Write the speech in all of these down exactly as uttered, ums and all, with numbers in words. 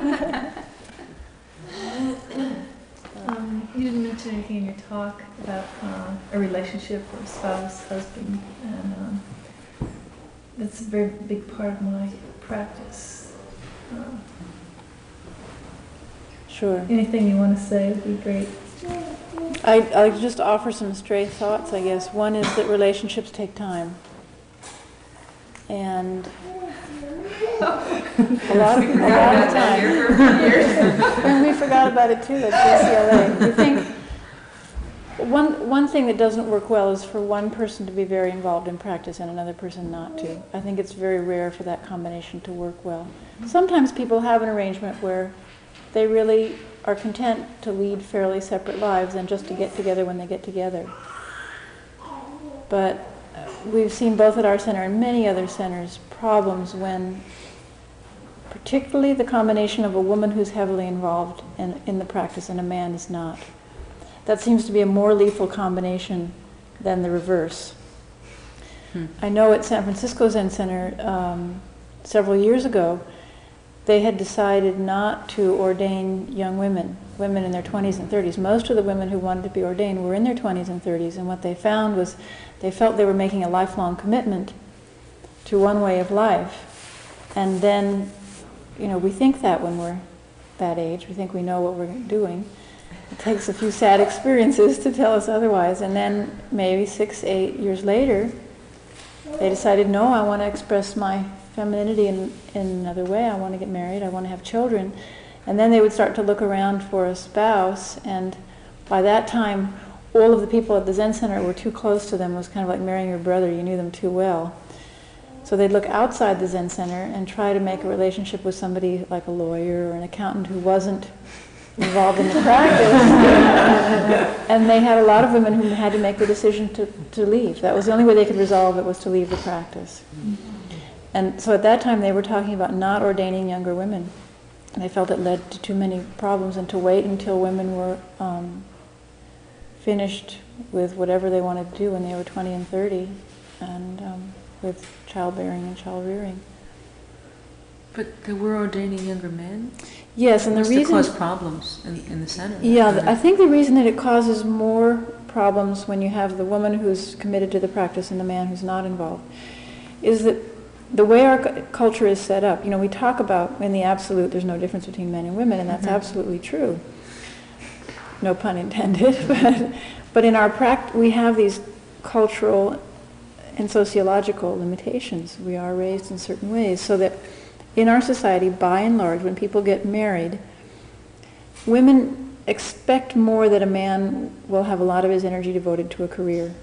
um, you didn't mention anything in your talk about uh, a relationship or a spouse, husband, and um, that's a very big part of my practice. Uh, Sure. Anything you want to say would be great. I, I'll just offer some stray thoughts, I guess. One is that relationships take time. And a lot of, a lot of time. And we forgot about it too at U C L A. We think one, one thing that doesn't work well is for one person to be very involved in practice and another person not to. I think it's very rare for that combination to work well. Sometimes people have an arrangement where they really are content to lead fairly separate lives and just to get together when they get together. But we've seen both at our center and many other centers problems when, particularly the combination of a woman who's heavily involved in, in the practice and a man is not. That seems to be a more lethal combination than the reverse. Hmm. I know at San Francisco Zen Center um, several years ago, they had decided not to ordain young women, women in their twenties and thirties. Most of the women who wanted to be ordained were in their twenties and thirties, and what they found was they felt they were making a lifelong commitment to one way of life. And then, you know, we think that when we're that age, we think we know what we're doing. It takes a few sad experiences to tell us otherwise, and then maybe six, eight years later, they decided, no, I want to express my femininity in, in another way. I want to get married. I want to have children. And then they would start to look around for a spouse, and by that time, all of the people at the Zen Center were too close to them. It was kind of like marrying your brother. You knew them too well. So they'd look outside the Zen Center and try to make a relationship with somebody like a lawyer or an accountant who wasn't involved in the practice. And they had a lot of women who had to make the decision to, to leave. That was the only way they could resolve it, was to leave the practice. And so at that time they were talking about not ordaining younger women. And they felt it led to too many problems, and to wait until women were um, finished with whatever they wanted to do when they were twenty and thirty, and um, with childbearing and child rearing. But they were ordaining younger men? Yes, and the reason... to cause problems in, in the center. Yeah, the, I think the reason that it causes more problems when you have the woman who's committed to the practice and the man who's not involved is that the way our cu- culture is set up, you know, we talk about in the absolute there's no difference between men and women, and that's mm-hmm. absolutely true. No pun intended. but, but in our practice, we have these cultural and sociological limitations. We are raised in certain ways, so that in our society, by and large, when people get married, women expect more that a man will have a lot of his energy devoted to a career,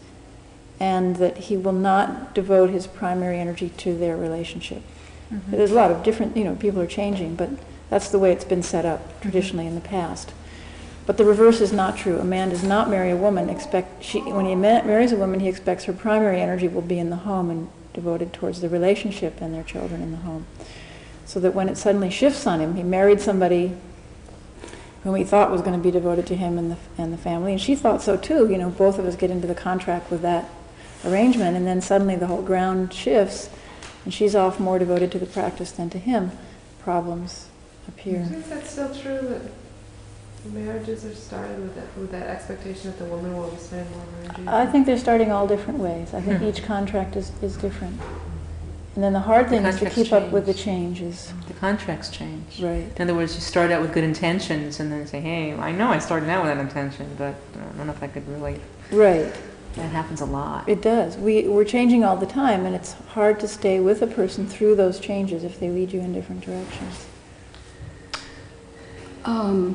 and that he will not devote his primary energy to their relationship. Mm-hmm. There's a lot of different, you know, people are changing, but that's the way it's been set up traditionally in the past. But the reverse is not true. A man does not marry a woman. Expect she, when he ma- marries a woman, he expects her primary energy will be in the home and devoted towards the relationship and their children in the home. So that when it suddenly shifts on him, he married somebody whom he thought was going to be devoted to him and the, and the family, and she thought so too. You know, both of us get into the contract with that arrangement, and then suddenly the whole ground shifts, and she's off more devoted to the practice than to him. Problems appear. Is that still true, that marriages are started with that, with that expectation that the woman will spend more energy? I think they're starting all different ways. I think hmm. each contract is, is different. And then the hard thing is to keep change. up with the changes. The contracts change. Right. In other words, you start out with good intentions and then say, hey, I know I started out with that intention, but I don't know if I could really... Right. That happens a lot. It does. We, we're changing all the time, and it's hard to stay with a person through those changes if they lead you in different directions. Um,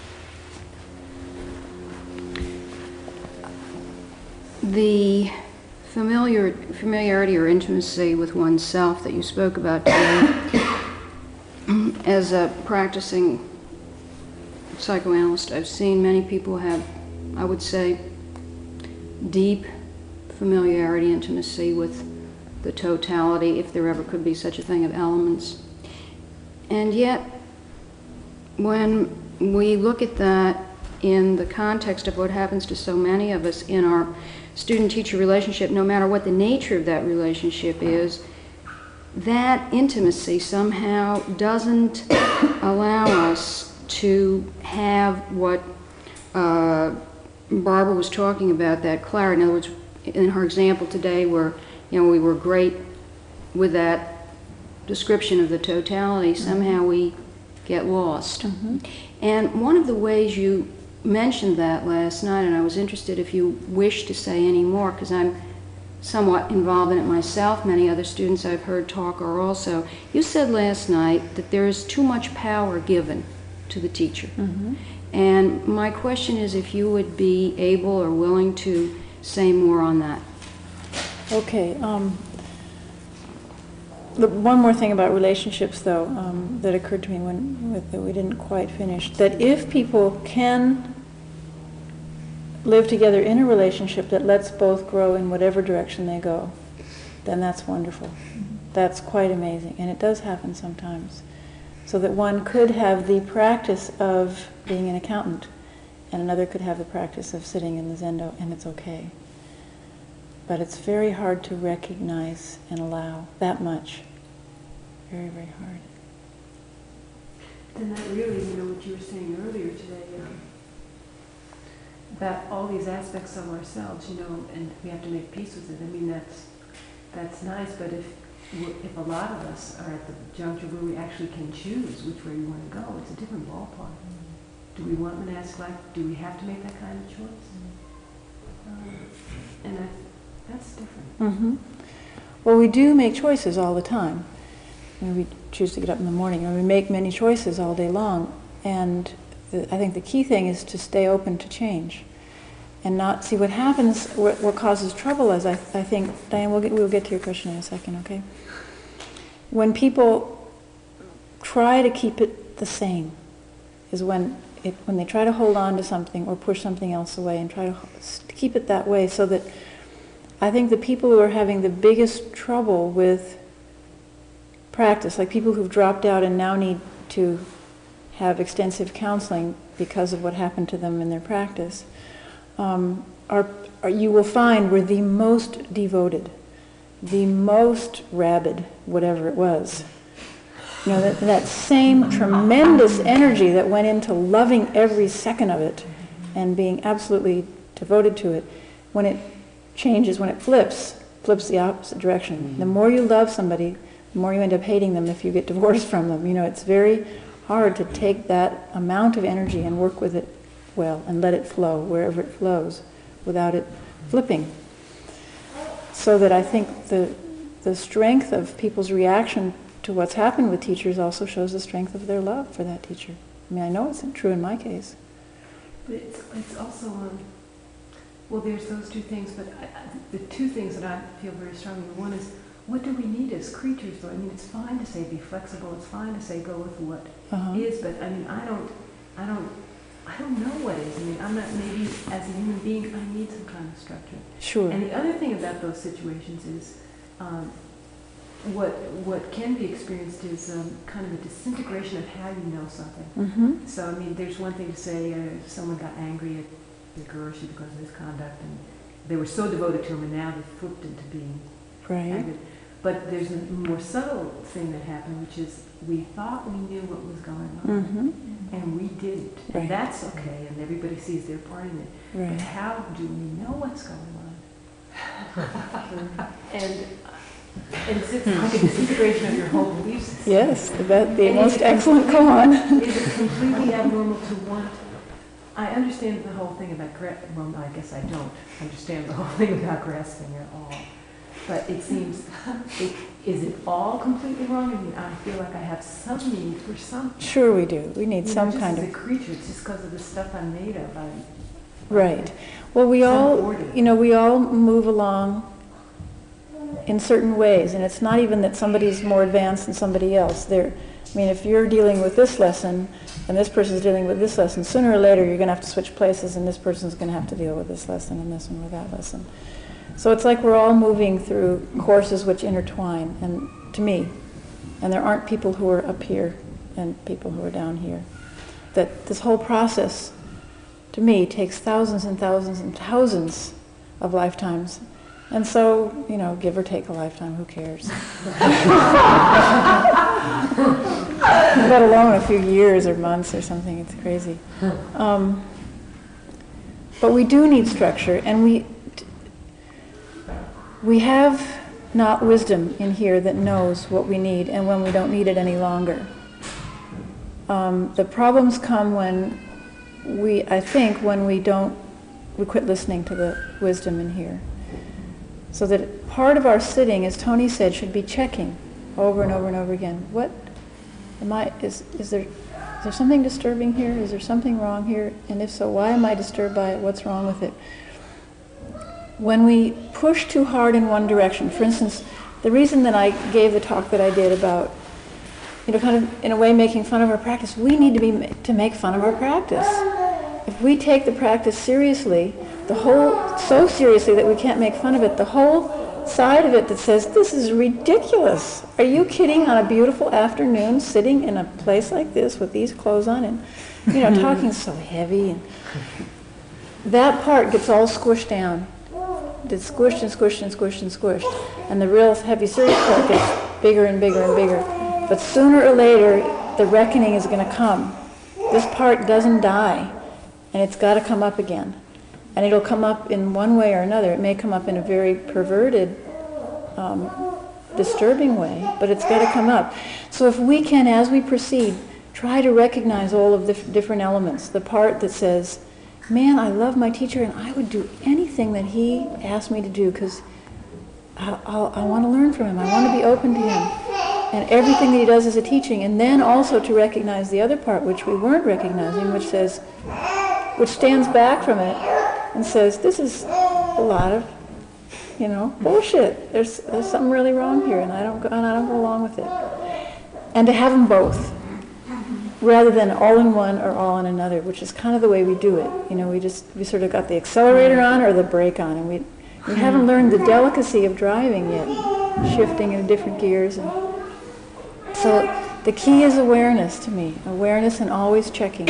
the familiar, familiarity or intimacy with oneself that you spoke about today, as a practicing psychoanalyst, I've seen many people have, I would say, deep familiarity, intimacy with the totality, if there ever could be such a thing, of elements. And yet, when we look at that in the context of what happens to so many of us in our student-teacher relationship, no matter what the nature of that relationship is, that intimacy somehow doesn't allow us to have what uh, Barbara was talking about, that clarity. In other words, in her example today where, you know, we were great with that description of the totality, somehow we get lost. Mm-hmm. And one of the ways you mentioned that last night, and I was interested if you wish to say any more, because I'm somewhat involved in it myself, many other students I've heard talk are also. You said last night that there is too much power given to the teacher. Mm-hmm. And my question is if you would be able or willing to say more on that. Okay. Um, the, one more thing about relationships, though, um, that occurred to me when with, that we didn't quite finish. That if people can live together in a relationship that lets both grow in whatever direction they go, then that's wonderful. That's quite amazing, and it does happen sometimes. So that one could have the practice of being an accountant, and another could have the practice of sitting in the Zendo, and it's okay. But it's very hard to recognize and allow that much. Very, very hard. And that really, you know, what you were saying earlier today, um, about all these aspects of ourselves, you know, and we have to make peace with it. I mean, that's that's nice, but if we're, if a lot of us are at the juncture where we actually can choose which way we want to go, it's a different ballpark. Mm-hmm. Do we want monastic life? Do we have to make that kind of choice? Mm-hmm. um, and I, that's different. Mm-hmm. Well, we do make choices all the time. I mean, we choose to get up in the morning, and we make many choices all day long. And the, I think the key thing is to stay open to change, and not see what happens, what, what causes trouble. As I, I think, Diane, we'll get, we'll get to your question in a second, okay? When people try to keep it the same, is when it when they try to hold on to something or push something else away and try to, to keep it that way. So that I think the people who are having the biggest trouble with practice, like people who've dropped out and now need to have extensive counseling because of what happened to them in their practice, um, are, are you will find were the most devoted, the most rabid, whatever it was. You know, that, that same tremendous energy that went into loving every second of it and being absolutely devoted to it, when it changes, when it flips, flips the opposite direction. Mm-hmm. The more you love somebody, the more you end up hating them if you get divorced from them. You know, it's very hard to take that amount of energy and work with it well and let it flow wherever it flows without it flipping. So that I think the the strength of people's reaction to what's happened with teachers also shows the strength of their love for that teacher. I mean, I know it's true in my case. But it's, it's also, um, well, there's those two things, but I, I, the two things that I feel very strongly, one is, what do we need as creatures, though? I mean, it's fine to say be flexible, it's fine to say go with what Uh-huh. is, but I mean, I don't, I don't, I don't know what is. I mean, I'm not, maybe as a human being, I need some kind of structure. Sure. And the other thing about those situations is, um, what what can be experienced is um, kind of a disintegration of how you know something. Mm-hmm. So, I mean, there's one thing to say uh, someone got angry at the Gurushi because of his conduct, and they were so devoted to him, and now they flipped into being Right. angry. But there's a more subtle thing that happened, which is we thought we knew what was going on, Mm-hmm. and we didn't. And Right. that's okay, and everybody sees their part in it. But Right. how do we know what's going on? and and it's it's like a disintegration of your whole belief system. Yes, the, be- the And most is it excellent completely- koan. Is it completely abnormal to want? I understand the whole thing about gra- well, I guess I don't understand the whole thing about grasping at all. But it seems, it, is it all completely wrong? I mean, I feel like I have some need for something. Sure we do. We need You know, some just kind as of... a creature, it's just because of the stuff I'm made of. I, Right. Well, we Some all, order. you know, we all move along in certain ways, and it's not even that somebody's more advanced than somebody else. There, I mean, if you're dealing with this lesson and this person's dealing with this lesson, sooner or later you're going to have to switch places, and this person's going to have to deal with this lesson and this one with that lesson. So it's like we're all moving through courses which intertwine, and to me, and there aren't people who are up here and people who are down here. That this whole process, to me, takes thousands and thousands and thousands of lifetimes, And so, you know, give or take a lifetime, who cares? Let alone a few years or months or something, it's crazy. Um, but we do need structure, and we we have not wisdom in here that knows what we need and when we don't need it any longer. Um, the problems come when we, I think, when we don't, we quit listening to the wisdom in here. So that part of our sitting, as Tony said, should be checking over and over and over again. What am I, is, is there, is there something disturbing here? Is there something wrong here? And if so, why am I disturbed by it? What's wrong with it? When we push too hard in one direction, for instance, the reason that I gave the talk that I did about, you know, kind of in a way making fun of our practice, we need to be to make fun of our practice. If we take the practice seriously, the whole, so seriously that we can't make fun of it, the whole side of it that says, this is ridiculous. Are you kidding, on a beautiful afternoon, sitting in a place like this with these clothes on and, you know, talking so heavy? And that part gets all squished down. It's squished and squished and squished and squished. And the real heavy serious part gets bigger and bigger and bigger. But sooner or later, the reckoning is going to come. This part doesn't die, and it's got to come up again. And it'll come up in one way or another. It may come up in a very perverted, um, disturbing way, but it's got to come up. So if we can, as we proceed, try to recognize all of the f- different elements. The part that says, man, I love my teacher, and I would do anything that he asked me to do because I, I'll, I want to learn from him. I want to be open to him. And everything that he does is a teaching. And then also to recognize the other part, which we weren't recognizing, which says, which stands back from it and says, this is a lot of, you know, bullshit. There's, there's something really wrong here, and I don't go, and I don't go along with it. And to have them both, rather than all in one or all in another, which is kind of the way we do it. You know, we just, we sort of got the accelerator on or the brake on, and we, we haven't learned the delicacy of driving yet, shifting in different gears. And so the key is awareness to me, awareness and always checking.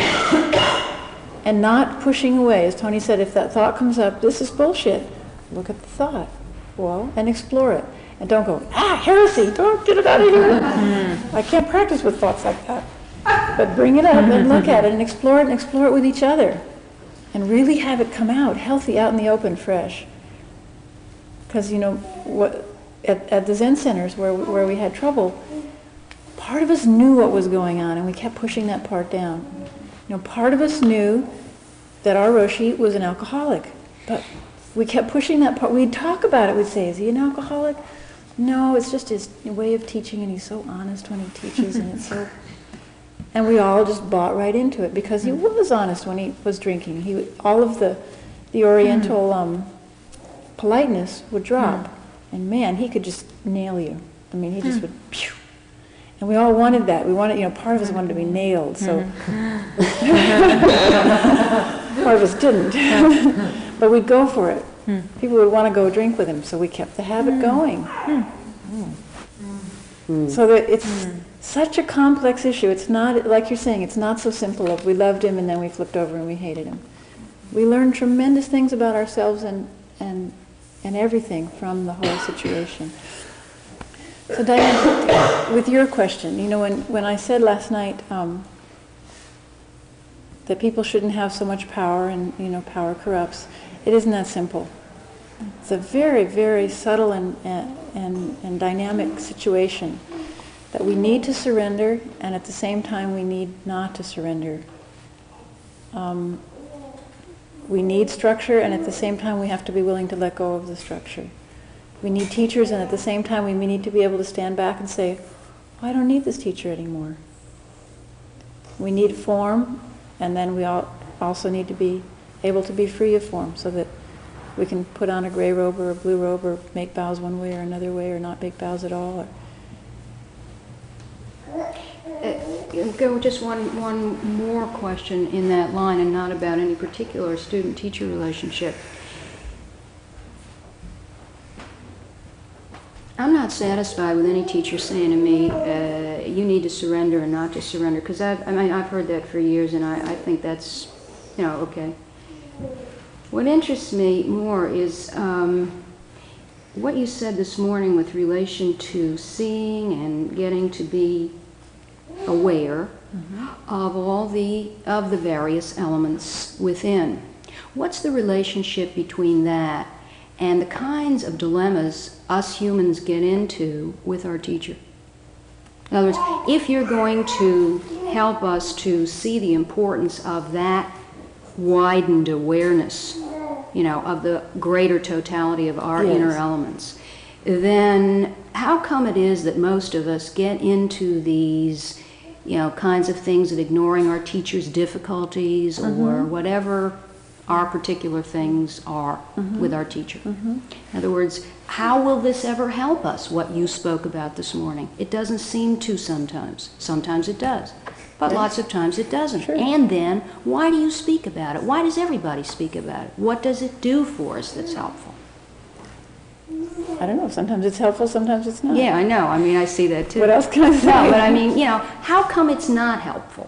And not pushing away. As Tony said, if that thought comes up, this is bullshit, look at the thought, well, and explore it. And don't go, ah, heresy, don't get it out of here. I can't practice with thoughts like that. But bring it up and look at it and explore it and explore it with each other. And really have it come out, healthy, out in the open, fresh. Because, you know, what, at, at the Zen centers where, where we had trouble, part of us knew what was going on and we kept pushing that part down. You know, part of us knew that our Roshi was an alcoholic, but we kept pushing that part. We'd talk about it. We'd say, is he an alcoholic? No, it's just his way of teaching, and he's so honest when he teaches, and it's so... And we all just bought right into it because he was honest when he was drinking. He, all of the, the Oriental um, politeness would drop, and man, he could just nail you. I mean, he just would... Pew. And we all wanted that. We wanted, you know, part of us wanted to be nailed, so part of us didn't. But we'd go for it. People would want to go drink with him, so we kept the habit going. So that it's such a complex issue. It's not, like you're saying, it's not so simple of we loved him and then we flipped over and we hated him. We learned tremendous things about ourselves and, and, and everything from the whole situation. So Diane, with your question, you know, when, when I said last night um, that people shouldn't have so much power and, you know, power corrupts, it isn't that simple. It's a very, very subtle and, and, and dynamic situation that we need to surrender, and at the same time we need not to surrender. Um, we need structure, and at the same time we have to be willing to let go of the structure. We need teachers, and at the same time we need to be able to stand back and say, oh, I don't need this teacher anymore. We need form, and then we all also need to be able to be free of form so that we can put on a gray robe or a blue robe or make bows one way or another way or not make bows at all. Uh, go just one, one more question in that line, and not about any particular student-teacher relationship. I'm not satisfied with any teacher saying to me, uh, you need to surrender or not to surrender, because I've, I mean, I've heard that for years, and I, I think that's, you know, okay. What interests me more is um, what you said this morning with relation to seeing and getting to be aware of all the of the various elements within. What's the relationship between that and the kinds of dilemmas us humans get into with our teacher? In other words, if you're going to help us to see the importance of that widened awareness, you know, of the greater totality of our Yes. inner elements, then how come it is that most of us get into these, you know, kinds of things of ignoring our teacher's difficulties or whatever our particular things are with our teacher? In other words, how will this ever help us, what you spoke about this morning? It doesn't seem to sometimes. Sometimes it does. But Yes. lots of times it doesn't. Sure. And then, why do you speak about it? Why does everybody speak about it? What does it do for us that's helpful? I don't know, sometimes it's helpful, sometimes it's not. Yeah, I know. I mean, I see that too. What else can I say? No, but I mean, you know, how come it's not helpful?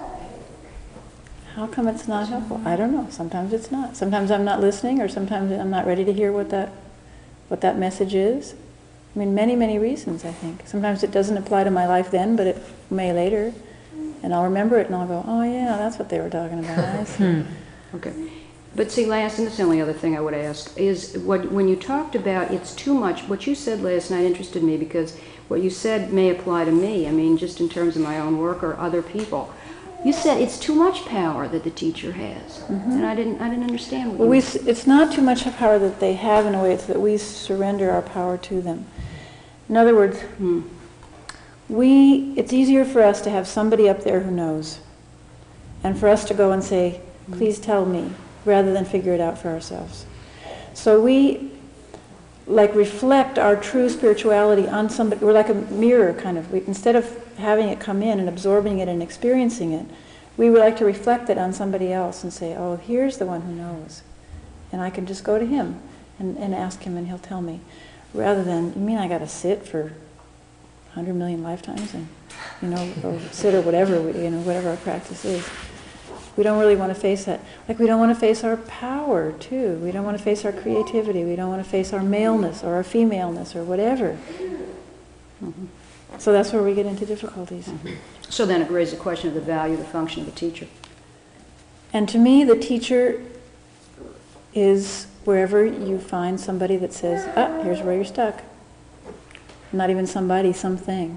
How come it's not helpful? I don't know. Sometimes it's not. Sometimes I'm not listening, or sometimes I'm not ready to hear what that, what that message is. I mean, many, many reasons, I think. Sometimes it doesn't apply to my life then, but it may later. And I'll remember it and I'll go, oh yeah, that's what they were talking about. I see. Okay. But see, last, and that's the only other thing I would ask, is what, when you talked about it's too much, what you said last night interested me, because what you said may apply to me, I mean, just in terms of my own work or other people. You said it's too much power that the teacher has, and I didn't, I didn't understand what Well, you we, meant. s- it's not too much power that they have in a way, it's that we surrender our power to them. In other words, Hmm. we, it's easier for us to have somebody up there who knows, and for us to go and say, please tell me, rather than figure it out for ourselves. So we, like, reflect our true spirituality on somebody. We're like a mirror, kind of. We, instead of having it come in and absorbing it and experiencing it, we would like to reflect it on somebody else and say, oh, here's the one who knows. And I can just go to him and, and ask him and he'll tell me. Rather than, you mean I got to sit for a hundred million lifetimes and, you know, or sit or whatever, we, you know, whatever our practice is. We don't really want to face that. Like, we don't want to face our power, too. We don't want to face our creativity. We don't want to face our maleness or our femaleness or whatever. Mhm. So that's where we get into difficulties. So then it raises the question of the value, the function of the teacher. And to me, the teacher is wherever you find somebody that says, ah, here's where you're stuck. Not even somebody, something.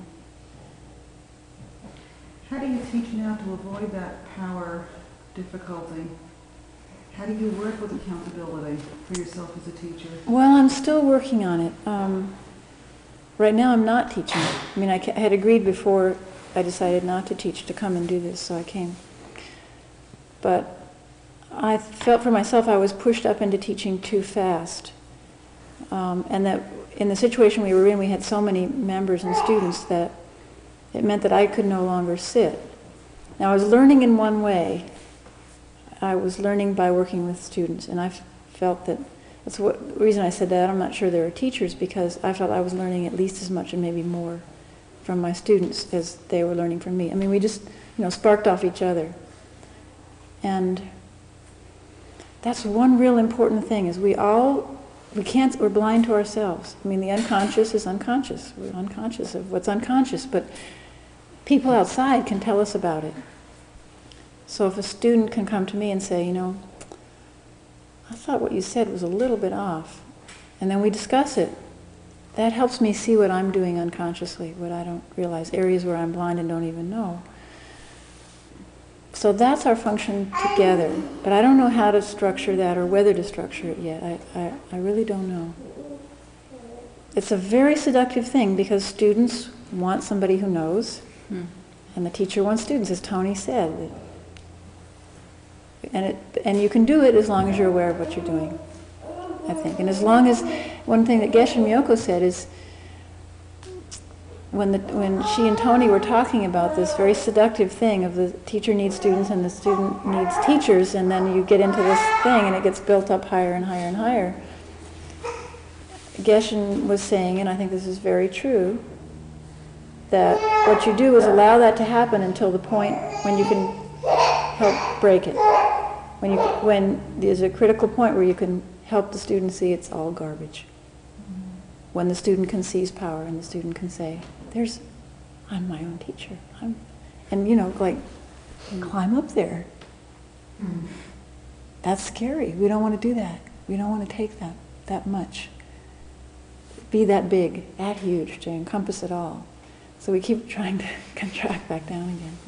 How do you teach now to avoid that power difficulty? How do you work with accountability for yourself as a teacher? Well, I'm still working on it. Um, right now I'm not teaching. I mean, I ca- had agreed before I decided not to teach to come and do this, so I came. But I felt for myself I was pushed up into teaching too fast. Um, and that in the situation we were in, we had so many members and students that it meant that I could no longer sit. Now, I was learning in one way. I was learning by working with students, and I f- felt that that's what the reason I said that. I'm not sure there are teachers, because I felt I was learning at least as much and maybe more from my students as they were learning from me. I mean, we just, you know, sparked off each other. And that's one real important thing, is we all, we can't, we're blind to ourselves. I mean, the unconscious is unconscious. We're unconscious of what's unconscious, but people outside can tell us about it. So if a student can come to me and say, you know, I thought what you said was a little bit off, and then we discuss it, that helps me see what I'm doing unconsciously, what I don't realize, areas where I'm blind and don't even know. So that's our function together, but I don't know how to structure that or whether to structure it yet. I, I, I really don't know. It's a very seductive thing, because students want somebody who knows, Hmm. and the teacher wants students, as Tony said. And it, and you can do it as long as you're aware of what you're doing, I think. And as long as, one thing that Geshe Miyoko said is, when the when she and Tony were talking about this very seductive thing of the teacher needs students and the student needs teachers, and then you get into this thing and it gets built up higher and higher and higher. Geshe was saying, and I think this is very true, that what you do is allow that to happen until the point when you can help break it. When you when there's a critical point where you can help the student see it's all garbage. when the student conceives power and the student can say, there's, I'm my own teacher. I'm, and you know, like, climb up there. Mm. That's scary. We don't want to do that. We don't want to take that, that much. Be that big, that huge, to encompass it all. So we keep trying to contract back down again.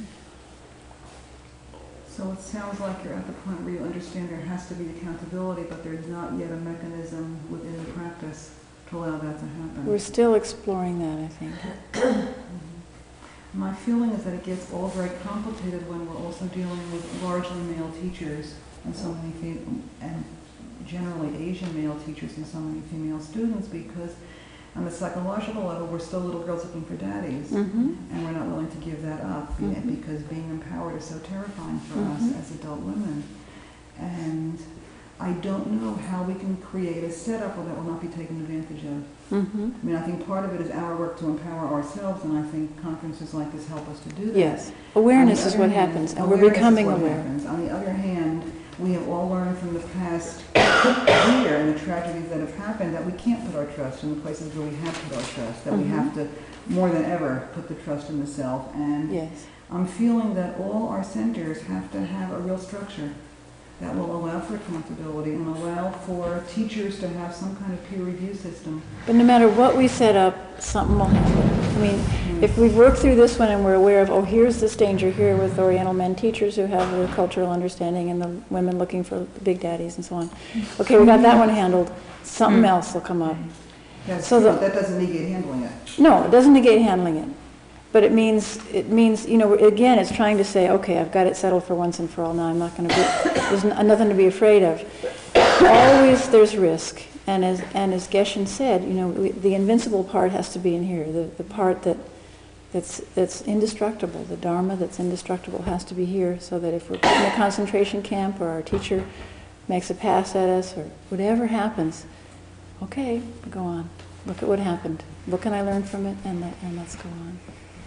So it sounds like you're at the point where you understand there has to be accountability, but there's not yet a mechanism within the practice to allow that to happen. We're still exploring that, I think. Mhm. My feeling is that it gets all very complicated when we're also dealing with largely male teachers and so many fe- and generally Asian male teachers and so many female students, because on the psychological level we're still little girls looking for daddies, Mm-hmm. and we're not willing to give that up, Mhm. because being empowered is so terrifying for Mhm. us as adult women. And I don't know how we can create a setup where that will not be taken advantage of. Mm-hmm. I mean, I think part of it is our work to empower ourselves, and I think conferences like this help us to do that. Yes. Awareness On the is other what hand- happens, and we're awareness is becoming what aware. happens. On the other hand, we have all learned from the past year and the tragedies that have happened that we can't put our trust in the places where we have put our trust, that we Mhm. have to, more than ever, put the trust in the self. And Yes. I'm feeling that all our centers have to have a real structure that will allow for accountability and allow for teachers to have some kind of peer review system. But no matter what we set up, something will happen. I mean, if we've worked through this one and we're aware of, oh, here's this danger here with Oriental men teachers who have the cultural understanding and the women looking for big daddies and so on. Okay, we got that one handled. Something else will come up. That's So true, the- but that doesn't negate handling it. No, it doesn't negate handling it. But it means, it means, you know, again, it's trying to say, okay, I've got it settled for once and for all now. I'm not going to be, there's n- nothing to be afraid of. Always there's risk. And as, and as Geshen said, you know, we, the invincible part has to be in here. The, the part that, that's, that's indestructible, the Dharma that's indestructible has to be here, so that if we're put in a concentration camp or our teacher makes a pass at us or whatever happens, okay, go on. Look at what happened. What can I learn from it? And, let, and let's go on.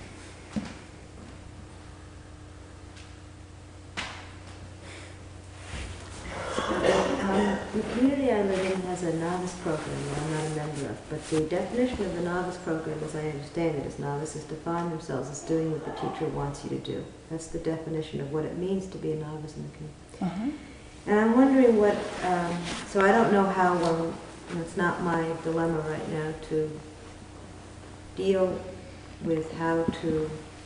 Um, the community I live in has a novice program that I'm not a member of, but the definition of the novice program, as I understand it, is novices define themselves as doing what the teacher wants you to do. That's the definition of what it means to be a novice in the community. Uh-huh. And I'm wondering what, um, so I don't know how, um, you know, it's not my dilemma right now to deal with how to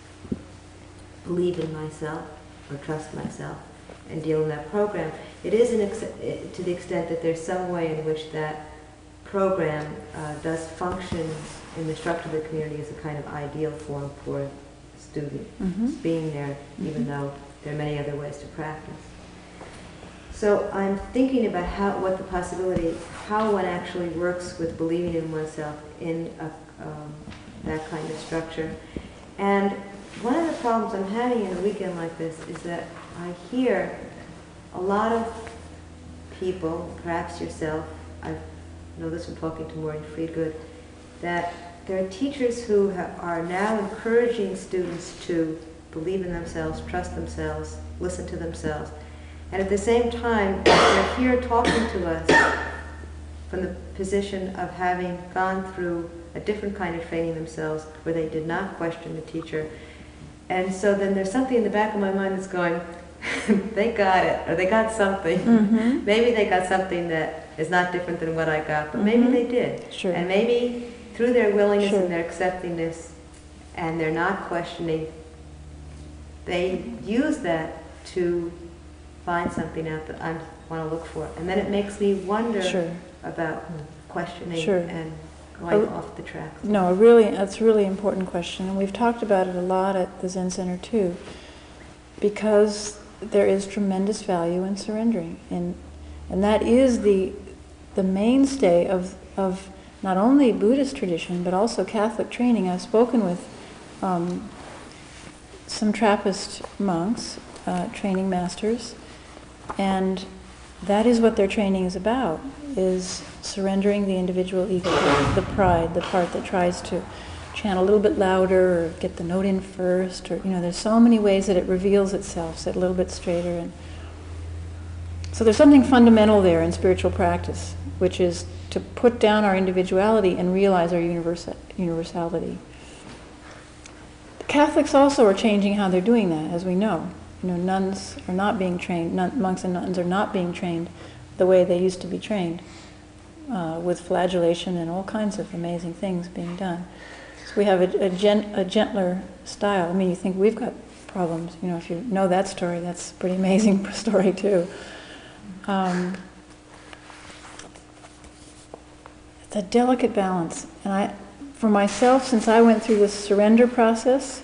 believe in myself or trust myself and deal in that program. It is an ex to the extent that there's some way in which that program uh, does function in the structure of the community as a kind of ideal form for a student Mm-hmm. being there, even Mhm. though there are many other ways to practice. So I'm thinking about how, what the possibility, how one actually works with believing in oneself in a, um, that kind of structure. And one of the problems I'm having in a weekend like this is that I hear a lot of people, perhaps yourself, I know this from talking to Maureen Friedgood, that there are teachers who have, are now encouraging students to believe in themselves, trust themselves, listen to themselves. And at the same time, they're here talking to us from the position of having gone through a different kind of training themselves where they did not question the teacher. And so then there's something in the back of my mind that's going, they got it, or they got something. Mm-hmm. Maybe they got something that is not different than what I got, but maybe Mhm. they did. Sure. And maybe through their willingness Sure. and their acceptingness and their not questioning, they use that to find something out that I want to look for. And then it makes me wonder Sure. about questioning Sure. and going Oh. off the tracks. No, a really, that's a really important question, and we've talked about it a lot at the Zen Center too, because there is tremendous value in surrendering, and and that is the the mainstay of of not only Buddhist tradition but also Catholic training. I've spoken with um, some Trappist monks, uh, training masters, and that is what their training is about, is surrendering the individual ego, the pride, the part that tries to chant a little bit louder or get the note in first, or, you know, there's so many ways that it reveals itself, sit a little bit straighter. And So there's something fundamental there in spiritual practice, which is to put down our individuality and realize our universal, universality. The Catholics also are changing how they're doing that, as we know. You know, nuns are not being trained, nun, monks and nuns are not being trained the way they used to be trained, uh, with flagellation and all kinds of amazing things being done. So we have a, a, gen, a gentler style. I mean, you think we've got problems. You know, if you know that story, that's a pretty amazing story too. Um, it's a delicate balance. And I, for myself, since I went through this surrender process,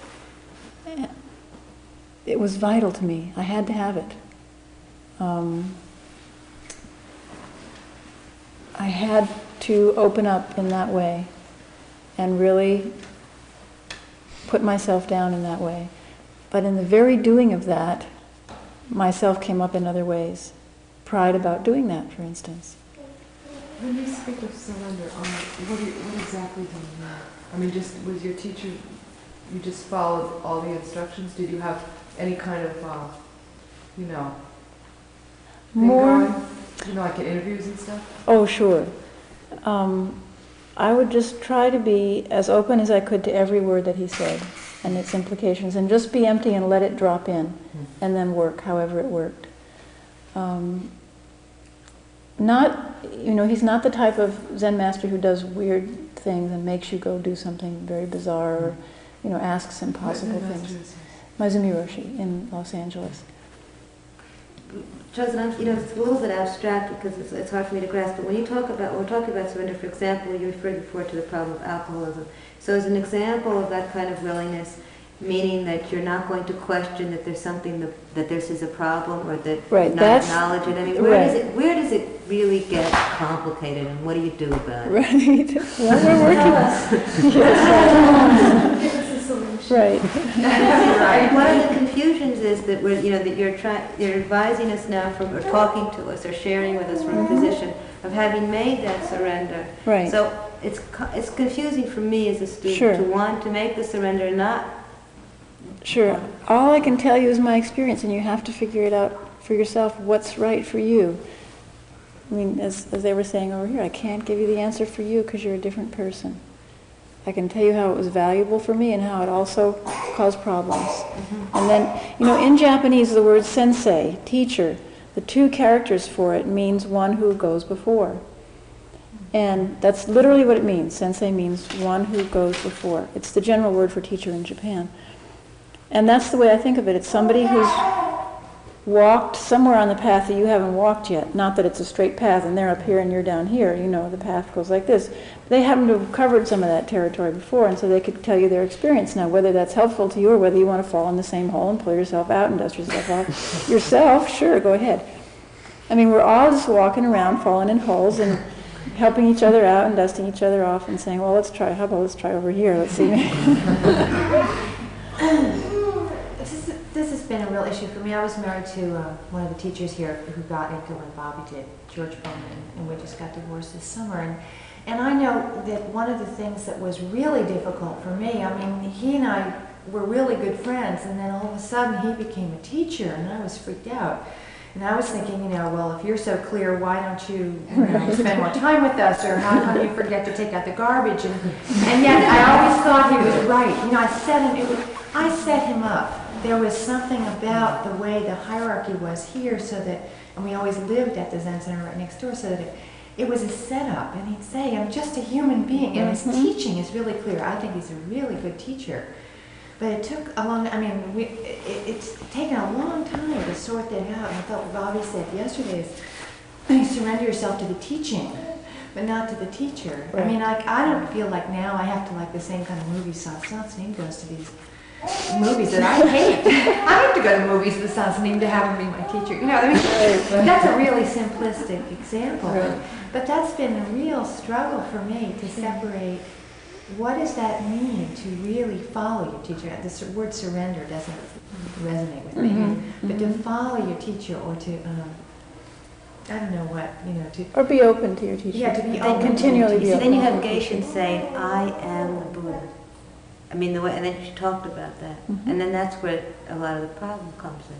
it was vital to me. I had to have it. Um, I had to open up in that way and really put myself down in that way. But in the very doing of that, myself came up in other ways. Pride about doing that, for instance. When you speak of surrender, um, what, do you, what exactly do you mean? I mean, just was your teacher, you just followed all the instructions? Did you have any kind of, uh, you know, thing More, going? You know, like in interviews and stuff? oh, sure. Um, I would just try to be as open as I could to every word that he said and its implications, and just be empty and let it drop in, mm-hmm. and then work however it worked. Um, not, you know, he's not the type of Zen master who does weird things and makes you go do something very bizarre, or, you know, asks impossible things. Maezumi Roshi in Los Angeles. Chosen, you know, it's a little bit abstract because it's, it's hard for me to grasp, but when you talk about, when we're talking about surrender, for example, you referred before to the problem of alcoholism. So as an example of that kind of willingness, meaning that you're not going to question that there's something, that, that this is a problem, or that right, not acknowledge it. I mean, where, right. does it, where does it really get complicated, and what do you do about it? Right. Well, we're working. Yes, Give us a solution. right. And one of the confusions is that we're, you know, that you're trying, you're advising us now from, or talking to us, or sharing with us from a position of having made that surrender. Right. So it's co- it's confusing for me as a student Sure. to want to make the surrender, and not. Sure. All I can tell you is my experience, and you have to figure it out for yourself, what's right for you. I mean, as, as they were saying over here, I can't give you the answer for you because you're a different person. I can tell you how it was valuable for me and how it also caused problems. Mm-hmm. And then, you know, in Japanese, the word sensei, teacher, the two characters for it means one who goes before. And that's literally what it means. Sensei means one who goes before. It's the general word for teacher in Japan. And that's the way I think of it. It's somebody who's walked somewhere on the path that you haven't walked yet. Not that it's a straight path and they're up here and you're down here. You know, the path goes like this. They happen to have covered some of that territory before, and so they could tell you their experience. Now, whether that's helpful to you or whether you want to fall in the same hole and pull yourself out and dust yourself off yourself, sure, go ahead. I mean, we're all just walking around, falling in holes and helping each other out and dusting each other off and saying, well, let's try, how about let's try over here, let's see. This, this has been a real issue for me. I was married to uh, one of the teachers here who got into what Bobby did, George Bowman, and we just got divorced this summer. And, and I know that one of the things that was really difficult for me, I mean, he and I were really good friends, and then all of a sudden he became a teacher, and I was freaked out. And I was thinking, you know, well, if you're so clear, why don't you, you know, spend more time with us, or how come you forget to take out the garbage? And, and yet I always thought he was right. You know, I set him, it was, I set him up. There was something about the way the hierarchy was here, so that, and we always lived at the Zen Center right next door, so that it, it was a setup. And he'd say, I'm just a human being. And his teaching is really clear. I think he's a really good teacher. But it took a long, I mean, we, it, it's taken a long time to sort that out. And I thought what Bobby said yesterday is, you surrender yourself to the teaching, but not to the teacher. Right. I mean, I, I don't feel like now I have to like the same kind of movies Satsang goes to these movies that I hate. I have to go to movies with Satsang to have him be my teacher. You know, I mean, that's a really simplistic example. Right. But that's been a real struggle for me to separate. What does that mean to really follow your teacher? The word surrender doesn't resonate with me. Mm-hmm. But to follow your teacher, or to, um, I don't know what, you know, to... Or be open to your teacher. Yeah, to be then open. Continually be so open. then you have Geishin saying, I am the Buddha. I mean, the way, and then she talked about that. Mm-hmm. And then that's where a lot of the problem comes in.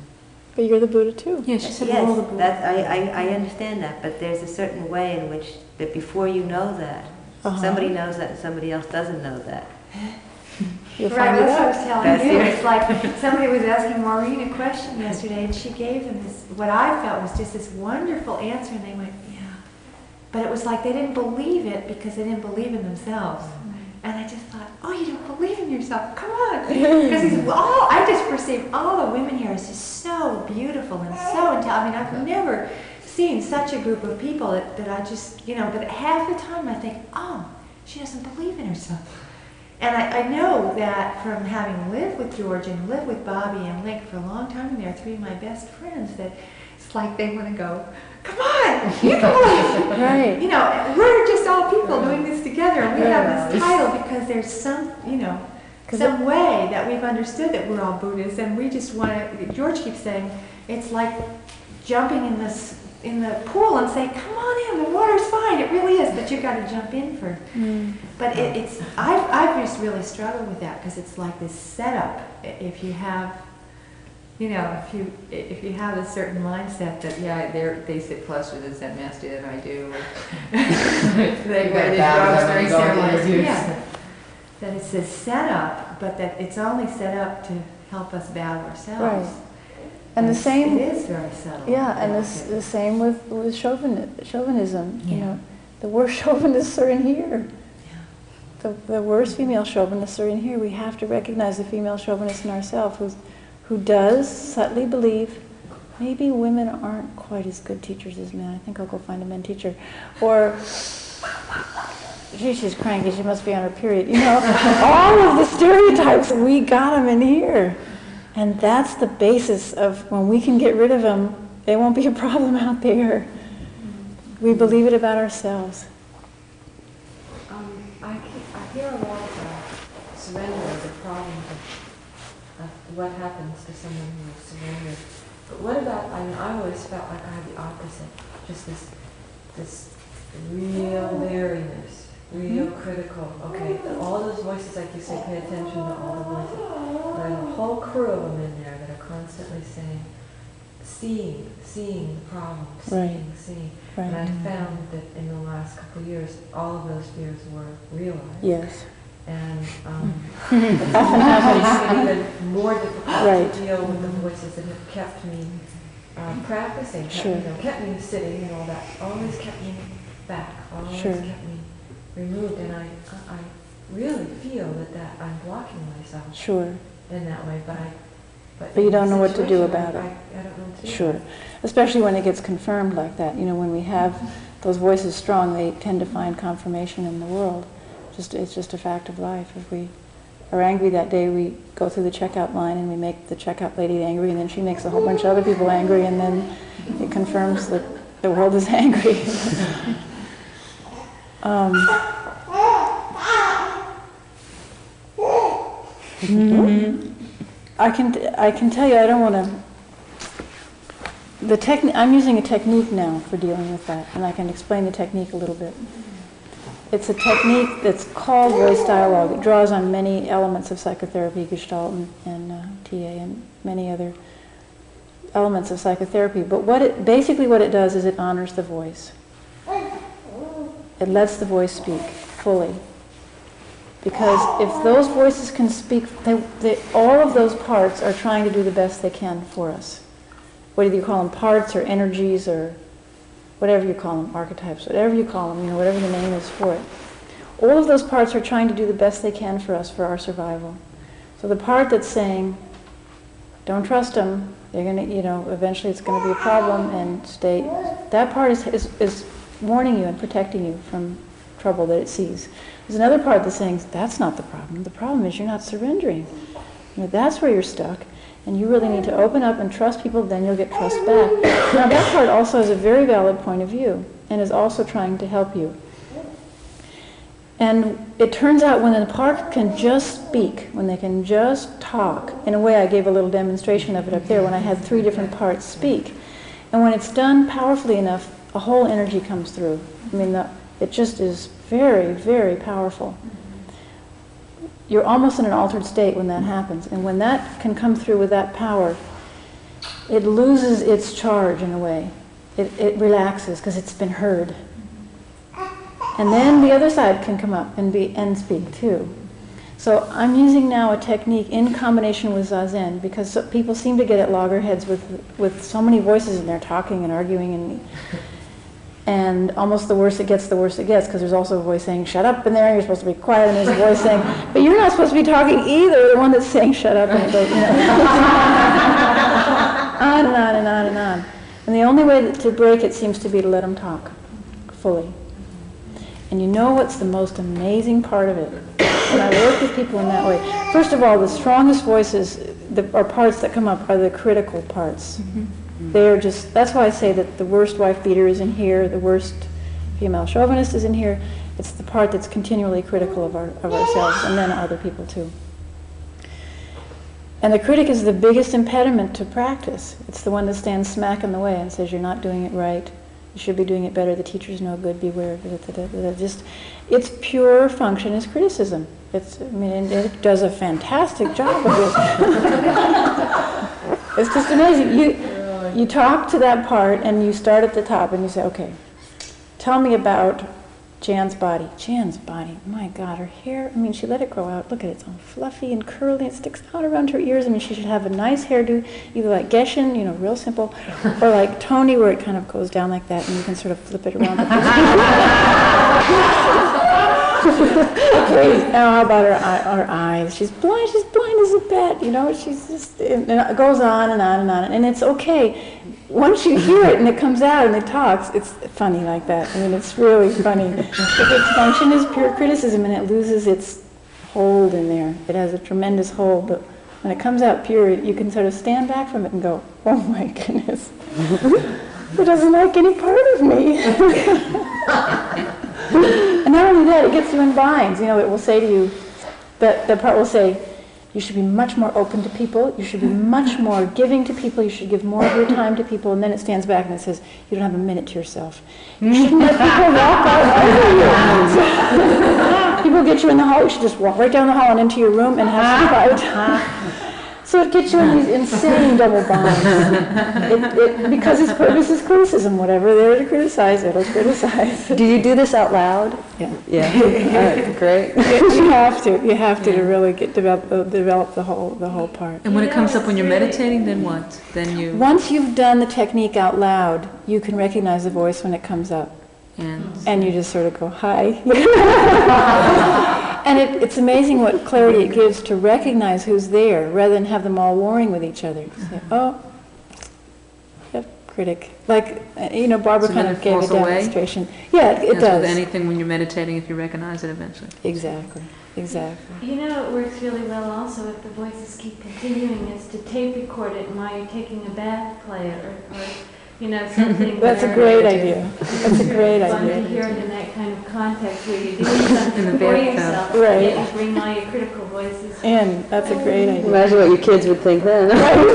But you're the Buddha too. Yeah, she said we're all the Yes, Buddha. that's, I, I, I understand that, but there's a certain way in which, that before you know that, Uh-huh. somebody knows that and somebody else doesn't know that. You'll Right, find it that's what I out. was telling That's you. it. It's like somebody was asking Maureen a question yesterday, and she gave them this, what I felt was just this wonderful answer, and they went, yeah. But it was like they didn't believe it because they didn't believe in themselves. And I just thought, oh, you don't believe in yourself? Come on. Because it's all, I just perceive all the women here as just so beautiful and so intelligent. I mean, I've never seen such a group of people that, that I just, you know, but half the time I think, oh, she doesn't believe in herself. And I, I know that from having lived with George and lived with Bobby and Link for a long time, and they're three of my best friends, that it's like they want to go, come on, you can believe. Right. You know, we're just all people doing this together, and we have this title because there's some, you know, 'Cause some way that we've understood that we're all Buddhists, and we just want to, George keeps saying, it's like jumping in this, in the pool and say, come on in, the water's fine, it really is, but you've got to jump in first. Mm. But it, it's, I've, I've just really struggled with that, because it's like this setup. I- If you have, you know, if you, if you have a certain mindset that, yeah, they're, they sit closer to the Zen master than I do, or they You wear gotta these bow robes when during you go into ceremonies. interviews. Yeah. That it's this setup, but that it's only set up to help us bow ourselves. Right. And the It's- same, It is very subtle. yeah, and this, the same with, with chauvin, chauvinism, you Yeah. know. The worst chauvinists are in here. Yeah. The, the worst female chauvinists are in here. We have to recognize the female chauvinist in ourselves who's, who does subtly believe maybe women aren't quite as good teachers as men. I think I'll go find a men teacher. Or, gee, she's cranky, she must be on her period. You know, all of the stereotypes, we got them in here. And that's the basis of, when we can get rid of them, they won't be a problem out there. We believe it about ourselves. Um, I, ke- I hear a lot of surrender as a problem of, of what happens to someone who has surrendered. But what about, I mean, I've always felt like I had the opposite, just this, this real wariness, real critical. Okay, all those voices, like you say, pay attention to all the voices. But there's a whole crew of them in there that are constantly saying, seeing, seeing the problem, seeing, Right. seeing. Right. And I found that in the last couple of years, all of those fears were realized. Yes. And um, it's making it even more difficult Right. to deal with the voices that have kept me uh, practicing, kept, Sure. you know, kept me sitting and all that, always kept me back, always Sure. kept me removed. And I, I really feel that, that I'm blocking myself Sure. in that way, but I. But you in don't the know what to do situation, about I, it. I, I don't know what to do. Sure. Especially when it gets confirmed like that. You know, when we have those voices strong, they tend to find confirmation in the world. Just, it's just a fact of life. If we are angry that day, we go through the checkout line and we make the checkout lady angry, and then she makes a whole bunch of other people angry, and then it confirms that the world is angry. um, I can, I can tell you, I don't want to. The techni- I'm using a technique now for dealing with that, and I can explain the technique a little bit. It's a technique that's called voice dialogue. It draws on many elements of psychotherapy, Gestalt and, and uh, T A, and many other elements of psychotherapy. But what it basically what it does is it honors the voice. It lets the voice speak fully. Because if those voices can speak, they, they, all of those parts are trying to do the best they can for us. Whether you call them parts or energies or whatever you call them, archetypes, whatever you call them, you know, whatever the name is for it. All of those parts are trying to do the best they can for us, for our survival. So the part that's saying, don't trust them, they're going to, you know, eventually it's going to be a problem, and stay, that part is, is, is warning you and protecting you from trouble that it sees. There's another part that's saying, that's not the problem. The problem is you're not surrendering. You know, that's where you're stuck. And you really need to open up and trust people, then you'll get trust back. Now that part also has a very valid point of view and is also trying to help you. And it turns out when the part can just speak, when they can just talk, in a way I gave a little demonstration of it up there when I had three different parts speak. And when it's done powerfully enough, a whole energy comes through. I mean, the, it just is very, very powerful. You're almost in an altered state when that happens. And when that can come through with that power, it loses its charge in a way. It, it relaxes because it's been heard. And then the other side can come up and be and speak too. So I'm using now a technique in combination with Zazen because so, people seem to get at loggerheads with with so many voices in there talking and arguing and and almost the worse it gets, the worse it gets because there's also a voice saying shut up in there. You're supposed to be quiet, and there's a voice saying, but you're not supposed to be talking either. The one that's saying shut up and but, you know, on and on and on and on. And the only way to break it seems to be to let them talk fully. And you know what's the most amazing part of it? When I work with people in that way, first of all, the strongest voices, the, or parts that come up, are the critical parts. Mm-hmm. They're just, that's why I say that the worst wife beater is in here, the worst female chauvinist is in here. It's the part that's continually critical of, our, of ourselves, and then other people too. And the critic is the biggest impediment to practice. It's the one that stands smack in the way and says, you're not doing it right. You should be doing it better. The teacher's no good. Beware. Just, its pure function is criticism. It's, I mean, and it does a fantastic job of it. It's just amazing. You, you talk to that part, and you start at the top, and you say, okay, tell me about Jan's body. Jan's body. My God, her hair. I mean, she let it grow out. Look at it. It's all fluffy and curly. It sticks out around her ears. I mean, she should have a nice hairdo, either like Geshen, you know, real simple, or like Tony, where it kind of goes down like that, and you can sort of flip it around. Okay, now how about her, eye, her eyes? She's blind. She's blind as a bat. You know, she's just. And it goes on and on and on, and it's okay. Once you hear it and it comes out and it talks, it's funny like that. I mean, it's really funny. If its function is pure criticism and it loses its hold in there, it has a tremendous hold, but when it comes out pure, you can sort of stand back from it and go, oh my goodness, it doesn't like any part of me. And not only that, it gets you in binds. You know, it will say to you, that the part will say, you should be much more open to people. You should be much more giving to people. You should give more of your time to people. And then it stands back and it says, you don't have a minute to yourself. You shouldn't let people walk all over you. People get you in the hall. You should just walk right down the hall and into your room and have some quiet time. So it gets you in these insane double binds. It, it, because its purpose is criticism. Whatever there to criticize, it'll criticize. Do you do this out loud? Yeah. Yeah. All right, great. You have to. You have to to really get develop uh, develop the whole the whole part. And when it comes up when you're meditating, then what? Then you. Once you've done the technique out loud, you can recognize the voice when it comes up, And. and you just sort of go hi. And it, it's amazing what clarity it gives to recognize who's there, rather than have them all warring with each other. You say, oh, yep, critic. Like, uh, you know, Barbara So kind then of it gave a falls away? demonstration. Yeah, it, it That's does. with anything when you're meditating, if you recognize it eventually. Exactly, exactly. You know, it works really well also if the voices keep continuing, is to tape record it while you're taking a bath, play it, or, or you know, something. That's a where great idea. That's a great fun to idea. hear it in that kind of context where you're doing something In the for bathtub. yourself, Right. yet you bring all your critical voices. And that's a great idea. Imagine what your kids would think then.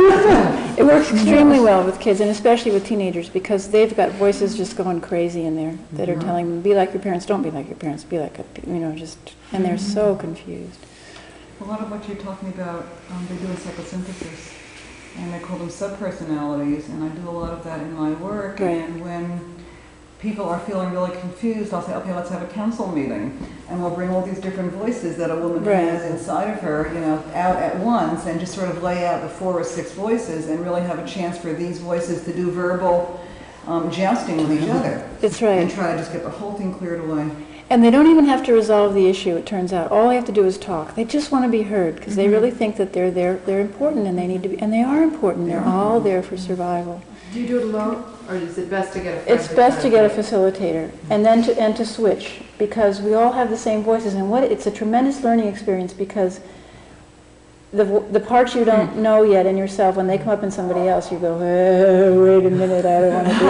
It works extremely well with kids, and especially with teenagers, because they've got voices just going crazy in there that are telling them, be like your parents, don't be like your parents, be like, a, you know, just, and they're so confused. A lot of what you're talking about, um, they do in psychosynthesis, and they call them subpersonalities, and I do a lot of that in my work. Right. And when people are feeling really confused, I'll say, okay, let's have a council meeting, and we'll bring all these different voices that a woman Right. has inside of her, you know, out at once, and just sort of lay out the four or six voices, and really have a chance for these voices to do verbal um, jousting with each other. That's And right. try to just get the whole thing cleared away. And they don't even have to resolve the issue, it turns out. All they have to do is talk. They just want to be heard, because they really think that they're there, they're important, and they need to be, and they are important. They're all there for survival. Do you do it alone, or is it best to get a friend? It's best to get a facilitator, and then to and to switch, because we all have the same voices, and what it's a tremendous learning experience, because the vo- the parts you don't know yet in yourself, when they come up in somebody else, you go, oh, wait a minute, I don't want to do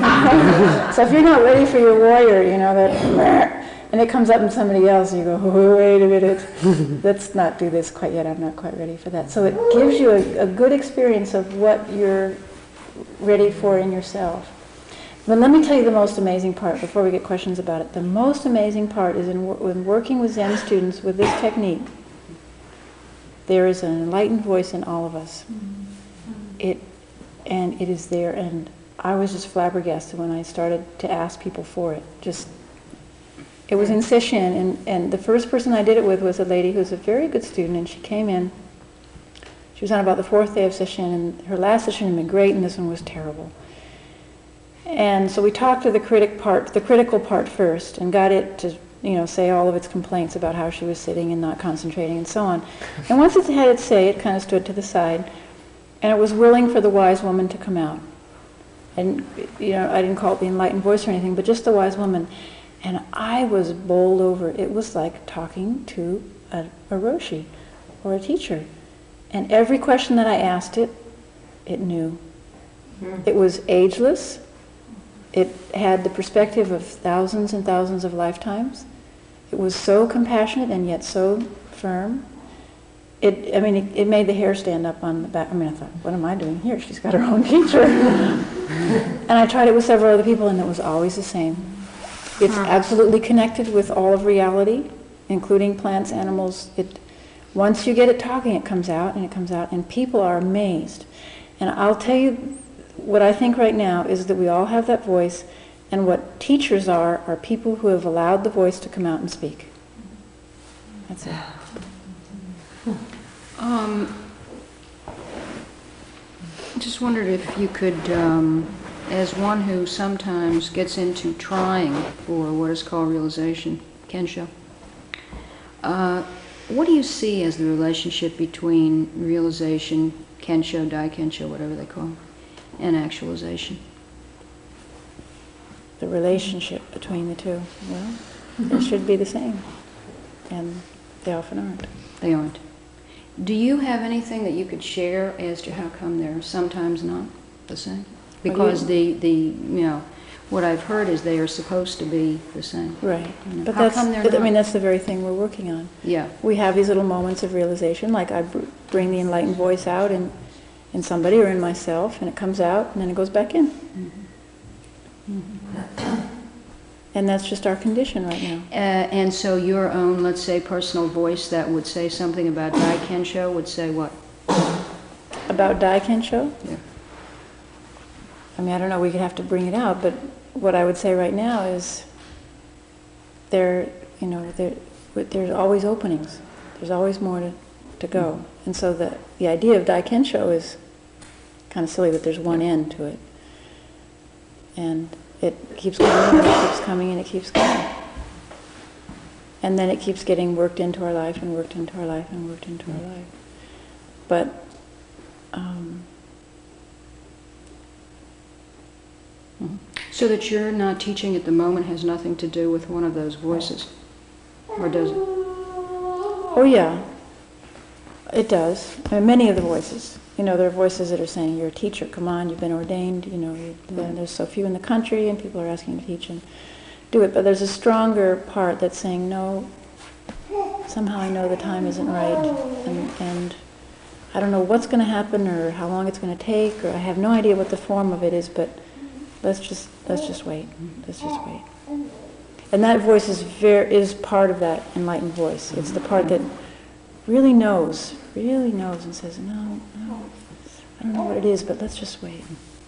it. So if you're not ready for your warrior, you know that, and it comes up in somebody else, you go, oh, wait a minute, let's not do this quite yet. I'm not quite ready for that. So it gives you a, a good experience of what you're ready for in yourself. But let me tell you the most amazing part before we get questions about it. The most amazing part is in, wor- in working with Zen students with this technique. There is an enlightened voice in all of us. It and it is there. And I was just flabbergasted when I started to ask people for it. Just, it was in session, and, and the first person I did it with was a lady who's a very good student, and she came in. She was on about the fourth day of session, and her last session had been great, and this one was terrible. And so we talked to the critic part, the critical part first, and got it to, you know, say all of its complaints about how she was sitting and not concentrating and so on. And once it had its say, it kind of stood to the side, and it was willing for the wise woman to come out. And, you know, I didn't call it the enlightened voice or anything, but just the wise woman. And I was bowled over. It was like talking to a, a Roshi or a teacher. And every question that I asked it, it knew. Mm. It was ageless. It had the perspective of thousands and thousands of lifetimes. It was so compassionate and yet so firm. It, I mean, it, it made the hair stand up on the back. I mean, I thought, what am I doing here? She's got her own teacher. And I tried it with several other people, and it was always the same. It's absolutely connected with all of reality, including plants, animals. It, once you get it talking, it comes out, and it comes out, and people are amazed. And I'll tell you, what I think right now is that we all have that voice, and what teachers are, are people who have allowed the voice to come out and speak. That's it. Um, just wondered if you could, um, as one who sometimes gets into trying for what is called realization, Kensho, uh, what do you see as the relationship between realization, Kensho, Dai Kensho, whatever they call it, and actualization? The relationship between the two, well, they should be the same, and they often aren't. They aren't. Do you have anything that you could share as to how come they're sometimes not the same? Because the, the, you know, what I've heard is they are supposed to be the same. Right. You know, But how that's, come they're but, not? I mean, that's the very thing we're working on. Yeah. We have these little moments of realization, like I br- bring the enlightened voice out in, in somebody or in myself, and it comes out, and then it goes back in. Mm-hmm. Mm-hmm. And that's just our condition right now. Uh, and so your own, let's say, personal voice that would say something about Dai Kensho would say what? About Dai Kensho? Yeah. I mean, I don't know, we could have to bring it out, but what I would say right now is there, you know, there, there's always openings. There's always more to, to go. Mm-hmm. And so the, the idea of Dai Kensho is kind of silly that there's one end to it. And it keeps coming, and it keeps coming, and it keeps coming. And then it keeps getting worked into our life, and worked into our life, and worked into our life. But, um, so that you're not teaching at the moment has nothing to do with one of those voices, or does it? oh yeah, it does. I mean, many of the voices. You know, there are voices that are saying, you're a teacher, come on, you've been ordained, you know, you, mm-hmm. there's so few in the country, and people are asking to teach and do it. But there's a stronger part that's saying, no, somehow I know the time isn't right, and, and I don't know what's going to happen or how long it's going to take, or I have no idea what the form of it is, but let's just let's just wait. Let's just wait. And that voice is very is part of that enlightened voice. It's the part that really knows, really knows, and says, no, no, I don't know what it is, but let's just wait.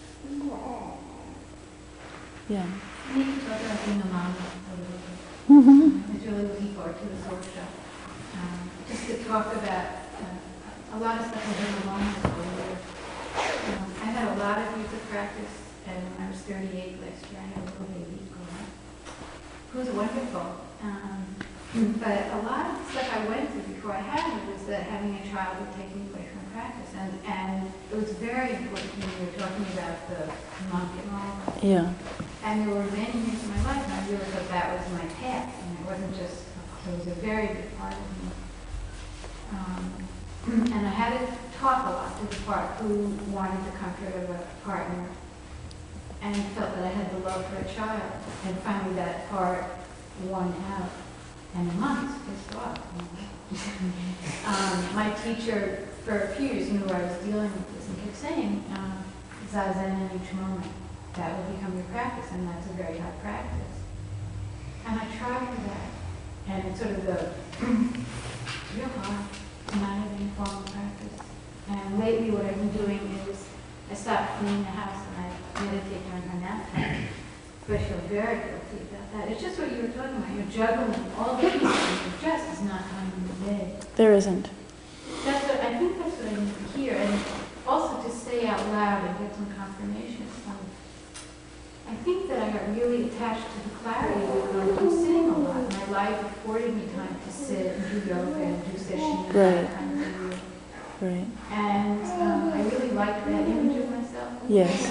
Yeah. I need to talk about being a mom a little bit. Mm-hmm. I was really looking forward to this workshop. Um, just to talk about uh, a lot of stuff I've been along with over the years. Um, I had a lot of years of practice, and when I was thirty-eight last year, I had a little baby growing up, who was wonderful. Um, but a lot of the stuff I went through before I had her was that having a child would take me away from practice, and and it was very important when you were talking about the monk and all of that. Yeah. And there were many years in my life, and I really thought that was my path, and it wasn't just, it was a very big part of me. Um, and I had to talk a lot to the part who wanted the comfort of a partner, and felt that I had the love for a child, and finally that part won out. And the monks pissed off. You know? um, my teacher, for a few years, knew I was dealing with this, and kept saying, um, Zazen in each moment. That will become your practice, and that's a very high practice. And I tried for that, and it's sort of the real hard to not have any formal practice. And lately what I've been doing is I stopped stop cleaning the house and I meditate during her nap time. But I feel very guilty about that. It's just what you were talking about. You're juggling all the pieces and your dress is not time in the day. There isn't. That's what, I think that's what I need to hear. And also to say out loud and get some confirmation. Um, I think that I got really attached to the clarity of I'm sitting a lot. My life afforded me time to sit and do yoga and do session and Right. that kind of thing. Right. And um, I really liked that image of myself. Yes.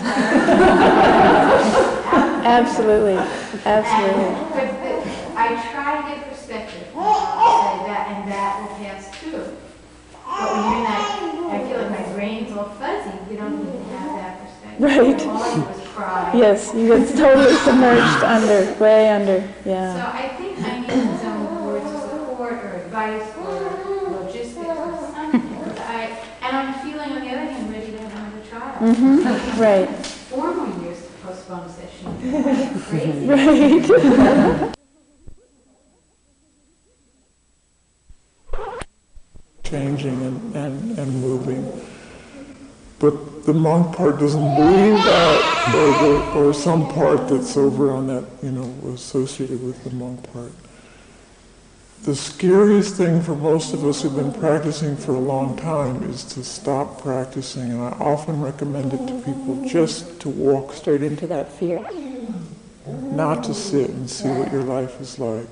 Absolutely. Absolutely. And, but the, I try to get perspective. And I'll say that, and that will pass too. But when you're in that, I feel like my brain's all fuzzy. You don't even have that perspective. Right. All I do is cry. Yes, you get totally submerged under, way under, So yeah. I think I need some words of support or advice or logistics or something. I, and I'm feeling, on the other hand, ready to have another trial. Mm-hmm. Right. Four more years to postpone session. Crazy. Right. Changing and, and, and moving. But the monk part doesn't believe that, or, the, or some part that's over on that, you know, associated with the monk part. The scariest thing for most of us who've been practicing for a long time is to stop practicing, and I often recommend it to people just to walk straight into that fear, not to sit and see what your life is like.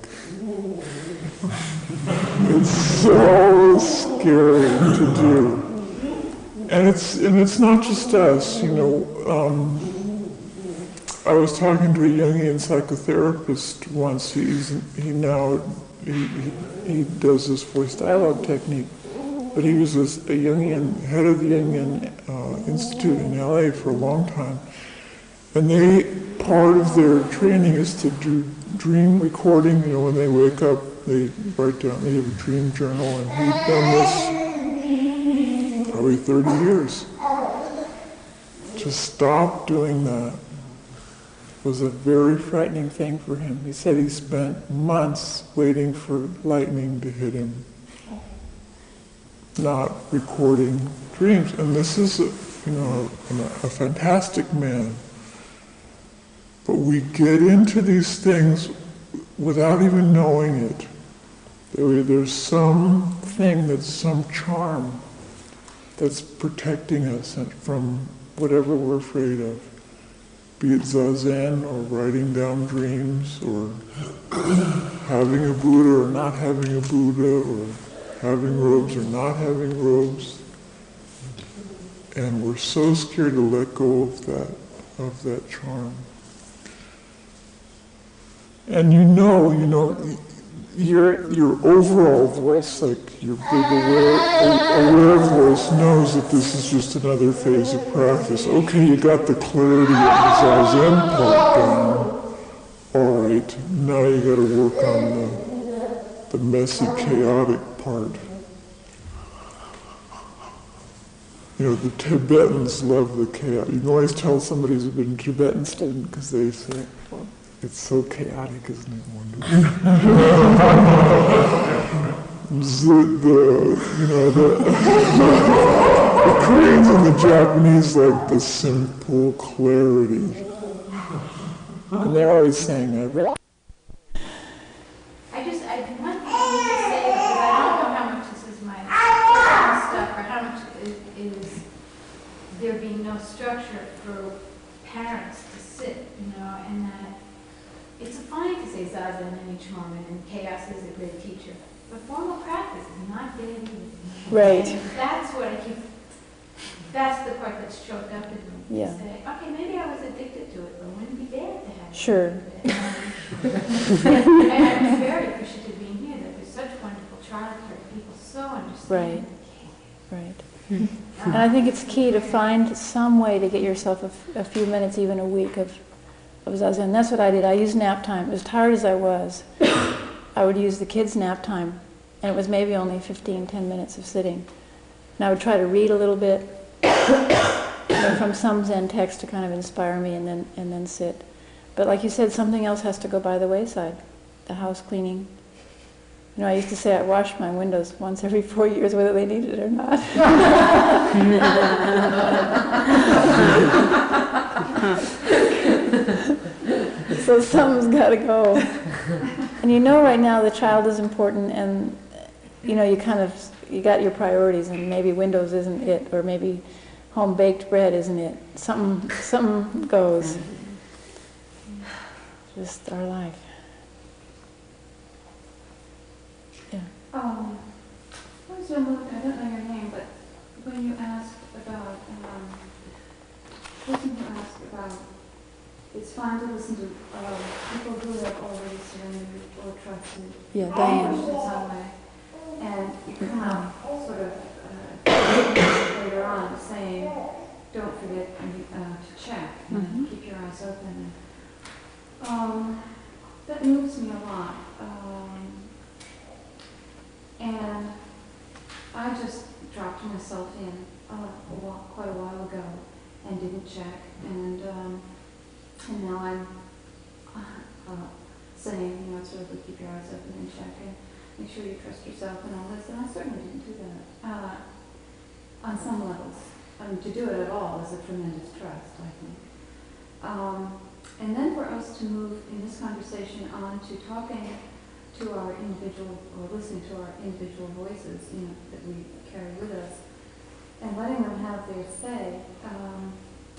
It's so scary to do. And it's and it's not just us, you know. Um, I was talking to a Jungian psychotherapist once. He's he now he, he, he does this voice dialogue technique, but he was this, a Jungian head of the Jungian uh, Institute in L A for a long time. And they part of their training is to do dream recording. You know, when they wake up, they write down. They have a dream journal, and he'd done this probably thirty years. To stop doing that was a very frightening thing for him. He said he spent months waiting for lightning to hit him, not recording dreams. And this is, a, you know, a, a fantastic man. But we get into these things without even knowing it. There's something that's some charm that's protecting us from whatever we're afraid of, be it zazen or writing down dreams or having a Buddha or not having a Buddha or having robes or not having robes. And we're so scared to let go of that, of that charm. And you know, you know, your your overall voice, like your big aware, aware voice, knows that this is just another phase of practice. Okay, you got the clarity of the zazen part down. All right, now you got to work on the the messy, chaotic part. You know, the Tibetans love the chaos. You can always tell somebody's been a Tibetan student because they say, well, it's so chaotic, isn't it wonderful? the, the, you know, the, the Koreans and the Japanese like the simple clarity. And they're always saying that. I just, I one thing I need to say, because I don't know how much this is my stuff, or how much is, is there being no structure for parents to sit, you know, and that it's fine to say zazen and each moment, and chaos is a great teacher, but formal practice is not dead either. Right. And that's what I keep, that's the part that's choked up in me. Yeah. To say, okay, maybe I was addicted to it, but it wouldn't be bad to have it. Sure. And, and I'm very appreciative of being here, that there's such wonderful childcare, people so understand. Right. Right. And I think it's key to find some way to get yourself a, f- a few minutes, even a week, of, of zazen. That's what I did. I used nap time. As tired as I was, I would use the kids' nap time, and it was maybe only fifteen, ten minutes of sitting. And I would try to read a little bit, you know, from some Zen text to kind of inspire me, and then and then sit. But like you said, something else has to go by the wayside. The house cleaning. You know, I used to say I wash my windows once every four years, whether they needed it or not. So something's got to go. And you know right now the child is important, and you know you kind of, you got your priorities, and maybe Windows isn't it, or maybe home baked bread isn't it. Something, something goes. Just our life. Yeah. Um, what was your mood? I don't know your name, but when you asked about, um, person who asked about, it's fine to listen to uh, people who have already surrendered or trusted Yeah, or Diane. pushed in some way, and you come out sort of uh, later on saying, don't forget uh, to check and Mm-hmm. keep your eyes open. Um, that moves me a lot. Um, and I just dropped myself in uh, a while, quite a while ago and didn't check. And, um, and now I'm uh, uh, saying, you know, sort of keep your eyes open and check and make sure you trust yourself and all this. And I certainly didn't do that uh, on some levels. I mean, to do it at all is a tremendous trust, I think. Um, and then for us to move in this conversation on to talking to our individual, or listening to our individual voices, you know, that we carry with us, and letting them have their say, um,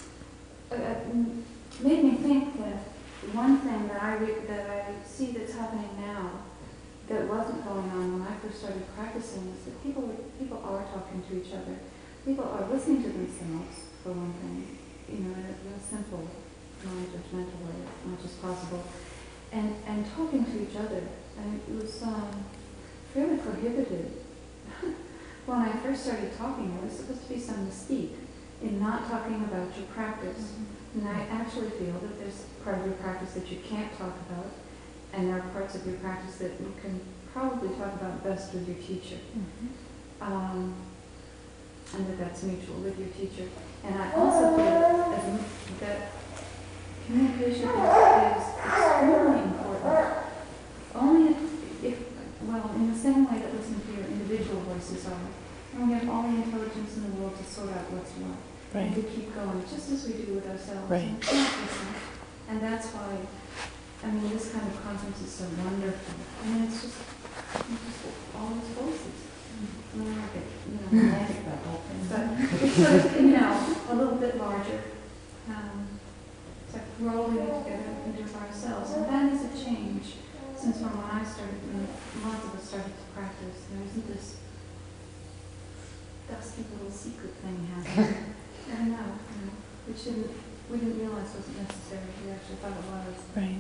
uh, made me think that one thing that I re that I see that's happening now that wasn't going on when I first started practicing is that people people are talking to each other. People are listening to themselves, for one thing, you know, in a real simple, non-judgmental way, as much as possible, and and talking to each other. And it was um, fairly prohibited. When I first started talking, there was supposed to be some mystique in not talking about your practice. Mm-hmm. And I actually feel that there's part of your practice that you can't talk about, and there are parts of your practice that you can probably talk about best with your teacher. Mm-hmm. um, and that that's mutual with your teacher. And I also feel as a, that communication is, is extremely important. Only if, if, well, in the same way that listening to your individual voices are, and we have all the intelligence in the world to sort out what's what, Right. and to keep going, just as we do with ourselves. Right. And, we can't listen. And that's why, I mean, this kind of conference is so wonderful. I mean, it's just, it's just all these voices. I mean, I get, you know, romantic about the whole thing, but it's sort of, you know, a little bit larger. Um, it's like we're all living together and do it for ourselves. And that is a change since from when I started, when lots of us started to practice. There isn't this dusty little secret thing happening. I don't know, you know, which didn't, we didn't realize wasn't necessary. We actually thought it was. Right.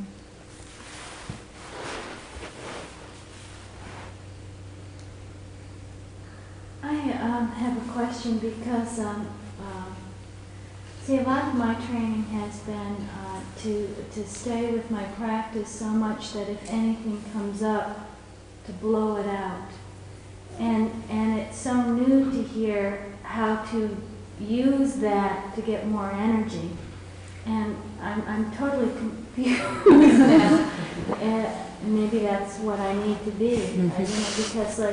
I um, have a question because, um, um, see, a lot of my training has been uh, to, to stay with my practice so much that if anything comes up, to blow it out. And, and it's so new to hear how to use that to get more energy. And I'm, I'm totally confused now. And maybe that's what I need to be. Mm-hmm. You know, because like,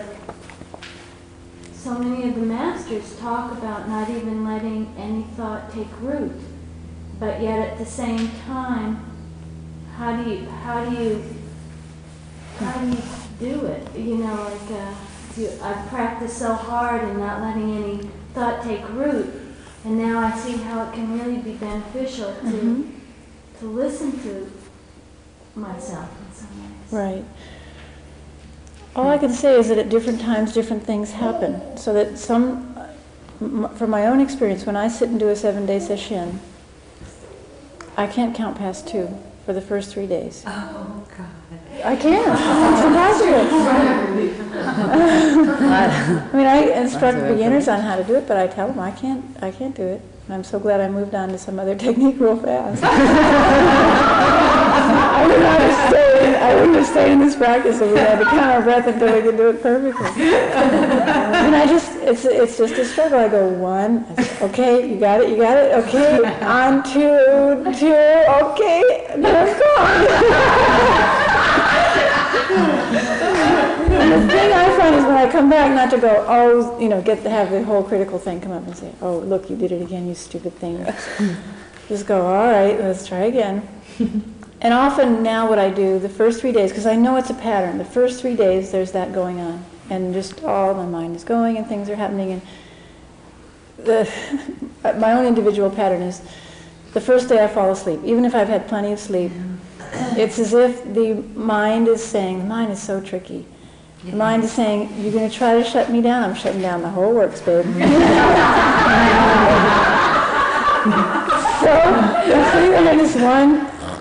so many of the masters talk about not even letting any thought take root, but yet at the same time, how do you how do you how do you do it? You know, like uh, you, I've practiced so hard and not letting any thought take root, and now I see how it can really be beneficial to mm-hmm. to listen to myself in some ways. Right. All I can say is that at different times, different things happen. So that some, from my own experience, when I sit and do a seven-day session, I can't count past two for the first three days. Oh, God. I can't. It's impossible. I mean, I instruct beginners on how to do it, but I tell them I can't. I can't do it. And I'm so glad I moved on to some other technique real fast. I would not have stayed. I wouldn't have stayed in this practice if we had to count our breath until we could do it perfectly. And I just, it's it's just a struggle. I go one, I say, okay, you got it, you got it, okay, on two, two, okay, then I'm gone. And the thing I find is when I come back, not to go, oh, you know, get to have the whole critical thing come up and say, oh, look, you did it again, you stupid thing. just go, all right, let's try again. And often now what I do, the first three days, because I know it's a pattern, the first three days there's that going on. And just all my mind is going and things are happening. And the, my own individual pattern is the first day I fall asleep, even if I've had plenty of sleep, it's as if the mind is saying, the mind is so tricky. The mind is saying, you're going to try to shut me down? I'm shutting down the whole works, babe. So, I'm sitting there in this one,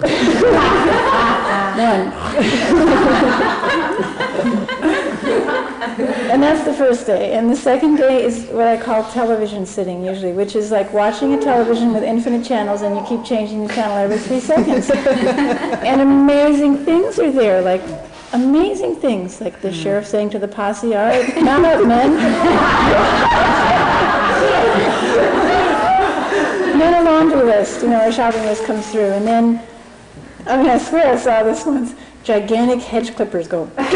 one. And that's the first day. And the second day is what I call television sitting, usually, which is like watching a television with infinite channels and you keep changing the channel every three seconds. And amazing things are there, like amazing things, like the sheriff saying to the posse, all right, come out, men. And then a laundry list, you know, a shopping list comes through. And then, I mean, I swear I saw this once. Gigantic hedge clippers go. What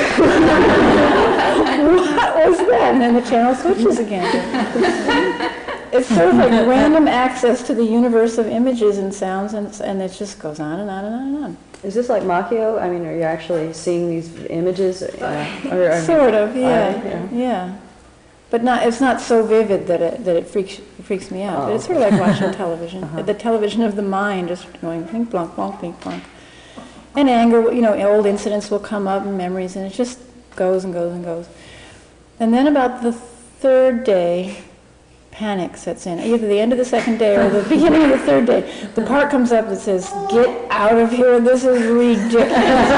was that? And then the channel switches again. It's sort of like random access to the universe of images and sounds, and, and it just goes on and on and on and on. Is this like Machio? I mean, are you actually seeing these images? Uh, or, or, sort of, yeah, uh, yeah. yeah. But not, it's not so vivid that it, that it freaks, it freaks me out. Oh. But it's sort of like watching television. Uh-huh. The television of the mind, just going plink, plonk, plonk, plink, plonk. And anger, you know, old incidents will come up and memories, and it just goes and goes and goes. And then about the third day, panic sets in. Either the end of the second day or the beginning of the third day. The part comes up that says, get out of here, this is ridiculous.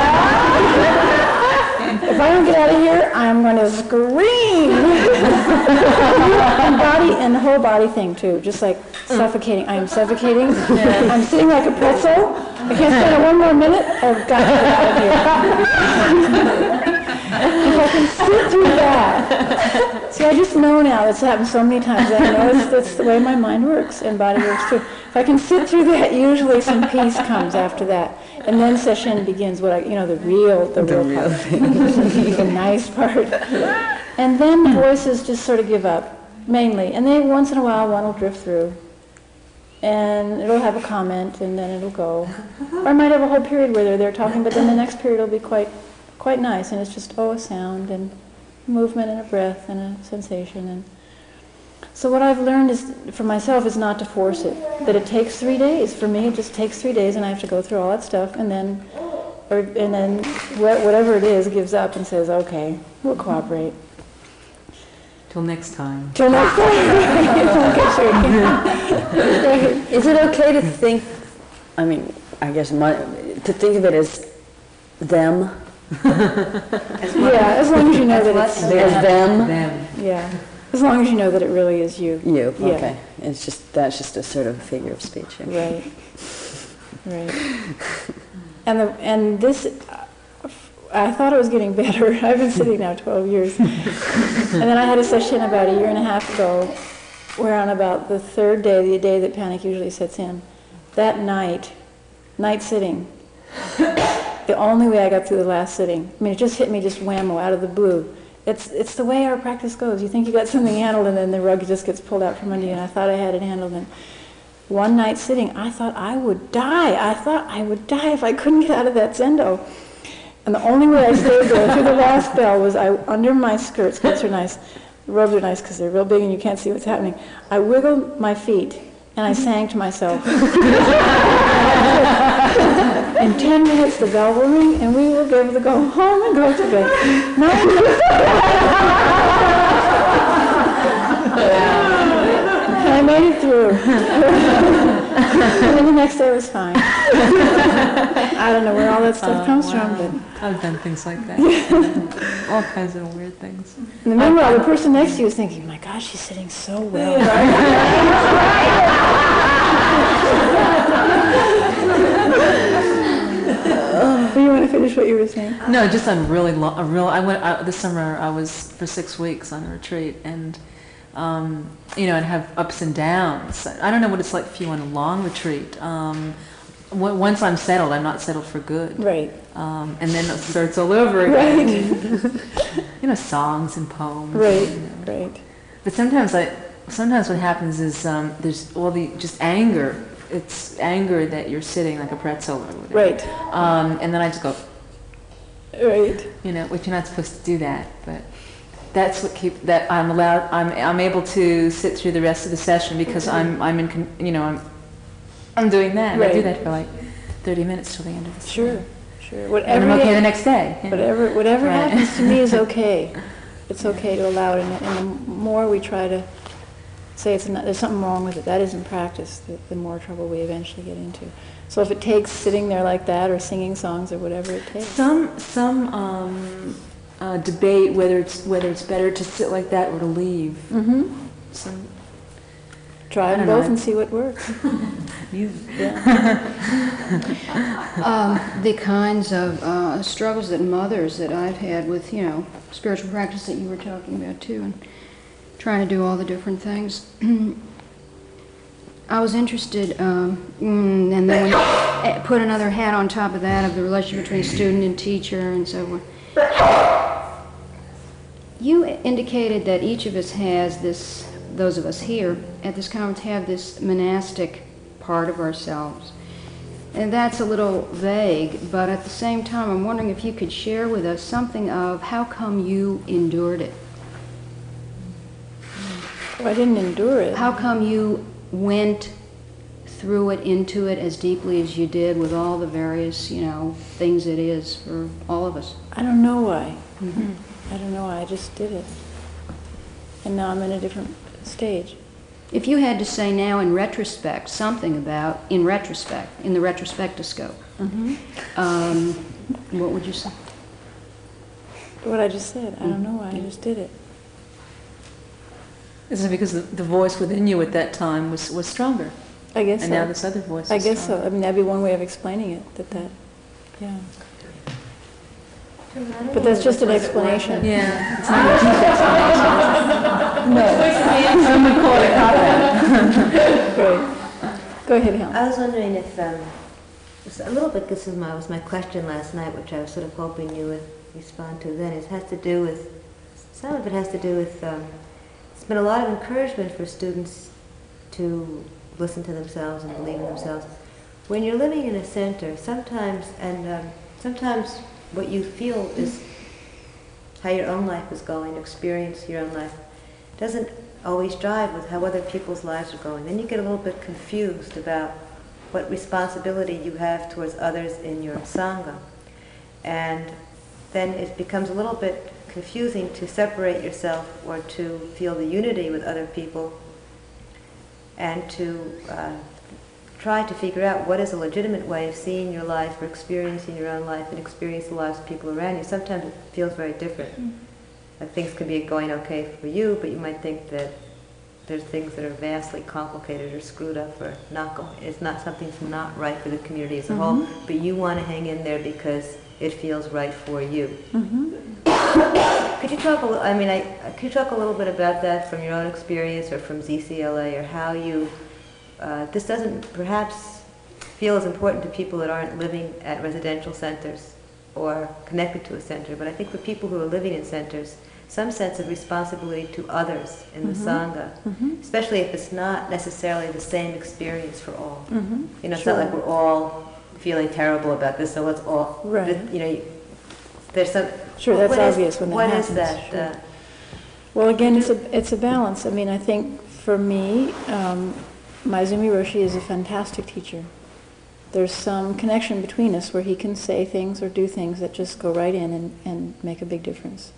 If I don't get out of here, I'm going to scream. And body, and the whole body thing too, just like suffocating. I am suffocating. I'm sitting like a pretzel. I can't stand it one more minute. Oh, God, get out of here. If I can sit through that. See, I just know now, it's happened so many times, that I know it's, that's the way my mind works, and body works too. If I can sit through that, usually some peace comes after that. And then session begins, what I, you know, the real, the, the real, real part. The nice part. And then voices just sort of give up, mainly. And then once in a while, one will drift through. And it'll have a comment, and then it'll go. Or I might have a whole period where they're there talking, but then the next period will be quite, quite nice, and it's just, oh, a sound, and movement, and a breath, and a sensation. And so what I've learned is, for myself, is not to force it. That it takes three days. For me, it just takes three days, and I have to go through all that stuff, and then, or, and then wh- whatever it is gives up and says, okay, we'll cooperate. Till next time. Till next time. Is it okay to think, I mean, I guess, my, to think of it as them? Yeah, as long as you know that it's As them? Them. Yeah, as long as you know that it really is you. You, Yeah. okay. It's just, that's just a sort of figure of speech. Yeah. Right. Right. And the and this, I thought it was getting better. I've been sitting now twelve years. And then I had a session about a year and a half ago where on about the third day, the day that panic usually sets in, that night, night sitting, the only way I got through the last sitting, I mean, it just hit me just whammo out of the blue. It's it's the way our practice goes. You think you got something handled, and then the rug just gets pulled out from under you, and I thought I had it handled. And one night sitting, I thought I would die. I thought I would die if I couldn't get out of that zendo. And the only way I stayed there through the last bell was I, under my skirts, skirts are nice, the robes are nice because they're real big and you can't see what's happening. I wiggled my feet and I sang to myself. In ten minutes the bell will ring and we will be able to go home and go to bed. And I made it through. And then the next day was fine. I don't know where all that stuff Oh, comes wow. from, but I've done things like that. All kinds of weird things. and meanwhile, the person next to you is thinking, my gosh, she's sitting so well. Do you want to finish what you were saying? No, just on really long, a real, I went, I, this summer I was for six weeks on a retreat, and, um, you know, and have ups and downs. I don't know what it's like for you on a long retreat. Um, w- once I'm settled, I'm not settled for good. Right. Um, and then it starts all over again. Right. You know, songs and poems. Right, you know. right. But sometimes I, sometimes what happens is um, there's all the just anger it's anger that you're sitting like a pretzel or whatever. Right. Um, and then I just go, Right. you know, which you're not supposed to do that, but that's what keep that I'm allowed. I'm I'm able to sit through the rest of the session because I'm I'm in con- you know I'm I'm doing that. And I do Right. that for like thirty minutes till the end of the session. Sure, sure. And Whatever. I'm okay you- the next day. you know. Whatever, whatever Right. happens to me is okay. It's okay to allow it, and, and the more we try to say it's not, there's something wrong with it, that isn't practice, the, the more trouble we eventually get into. So if it takes sitting there like that, or singing songs, or whatever it takes. Some some um, uh, debate whether it's whether it's better to sit like that or to leave. Mm-hmm. Some Try I them don't both know. and see what works. you, Um, the kinds of uh, struggles that mothers that I've had with, you know, spiritual practice that you were talking about too, and trying to do all the different things. I was interested, um, mm, and then when you eh, put another hat on top of that of the relationship between student and teacher and so on. You indicated that each of us has this, those of us here at this conference have this monastic part of ourselves. And that's a little vague, but at the same time, I'm wondering if you could share with us something of how come you endured it? Oh, I didn't endure it. How come you went through it, into it as deeply as you did with all the various, you know, things it is for all of us? I don't know why. I don't know why, I just did it. And now I'm in a different stage. If you had to say now in retrospect something about, in retrospect, in the retrospectoscope, Mm-hmm. um, what would you say? What I just said, I don't know why, I just did it. Is it because the, the voice within you at that time was, was stronger? I guess And so. now this other voice I is guess stronger. so. I mean, that'd be one way of explaining it, that that, yeah. But that's just an explanation. Yeah, it's not a deep explanation. No. Some would call it cop-out. Great. Go ahead, Helen. I was wondering if, um, it's a little bit, this is my, was my question last night, which I was sort of hoping you would respond to then. It has to do with, some of it has to do with, um, it's been a lot of encouragement for students to listen to themselves and believe in themselves. When you're living in a center, sometimes, and um, sometimes what you feel is how your own life is going, experience your own life, doesn't always jive with how other people's lives are going. Then you get a little bit confused about what responsibility you have towards others in your Sangha. And then it becomes a little bit confusing to separate yourself or to feel the unity with other people and to uh, try to figure out what is a legitimate way of seeing your life or experiencing your own life and experience the lives of people around you. Sometimes it feels very different. Mm. Like things could be going okay for you, but you might think that there's things that are vastly complicated or screwed up or not going. It's not something's not right for the community as a mm-hmm. whole, but you want to hang in there because it feels right for you. Mm-hmm. Could you talk a little? I mean, I could you talk a little bit about that from your own experience or from Z C L A, or how you? Uh, this doesn't perhaps feel as important to people that aren't living at residential centers or connected to a center, but I think for people who are living in centers, some sense of responsibility to others in the mm-hmm. Sangha, mm-hmm. especially if it's not necessarily the same experience for all. Mm-hmm. You know, it's sure. not like we're all feeling terrible about this, so let's all, right. you know, there's some... Sure, that's obvious is, when that what happens. What is that? Sure. Uh, well, again, it's a, it's a balance. I mean, I think for me, um, Maezumi Roshi is a fantastic teacher. There's some connection between us where he can say things or do things that just go right in and, and make a big difference.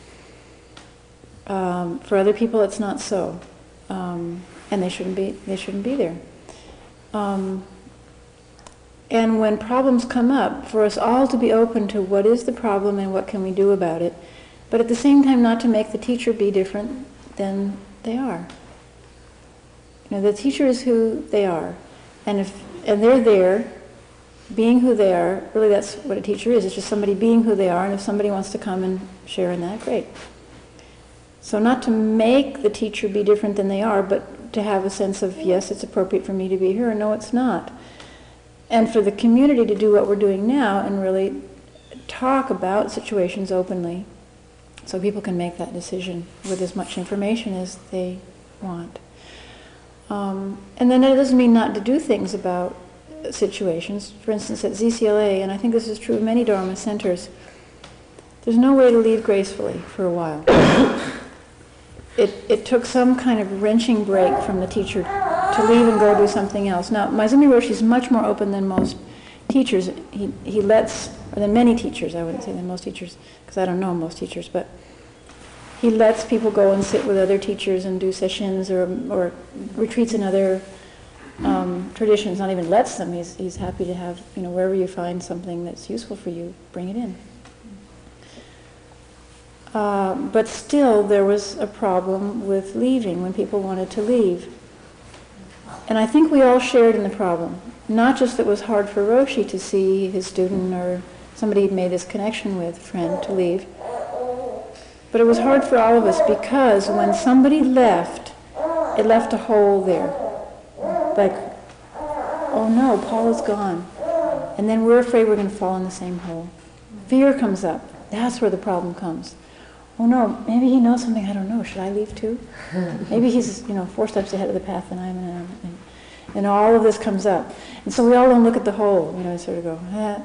Um, for other people, it's not so, um, and they shouldn't be. They shouldn't be there. Um, and when problems come up, for us all to be open to what is the problem and what can we do about it, but at the same time, not to make the teacher be different than they are. You know, the teacher is who they are, and if and they're there, being who they are. Really, that's what a teacher is. It's just somebody being who they are, and if somebody wants to come and share in that, great. So not to make the teacher be different than they are, but to have a sense of, yes, it's appropriate for me to be here, or no, it's not. And for the community to do what we're doing now and really talk about situations openly so people can make that decision with as much information as they want. Um, and then it doesn't mean not to do things about situations. For instance, at Z C L A, and I think this is true of many Dharma centers, there's no way to leave gracefully for a while. It, it took some kind of wrenching break from the teacher to leave and go do something else. Now, Maezumi Roshi is much more open than most teachers. He, he lets, or than many teachers, I wouldn't say than most teachers, because I don't know most teachers, but he lets people go and sit with other teachers and do sessions or, or retreats in other um, traditions. Not even lets them. He's, he's happy to have, you know, wherever you find something that's useful for you, bring it in. Uh, but still, there was a problem with leaving when people wanted to leave. And I think we all shared in the problem. Not just that it was hard for Roshi to see his student or somebody he'd made this connection with, friend, to leave, but it was hard for all of us because when somebody left, it left a hole there. Like, oh no, Paul is gone. And then we're afraid we're going to fall in the same hole. Fear comes up. That's where the problem comes. Oh no, maybe he knows something I don't know. Should I leave too? Maybe he's, you know, four steps ahead of the path and I'm in a, and, and all of this comes up. And so we all don't look at the hole, you know, sort of go, ah.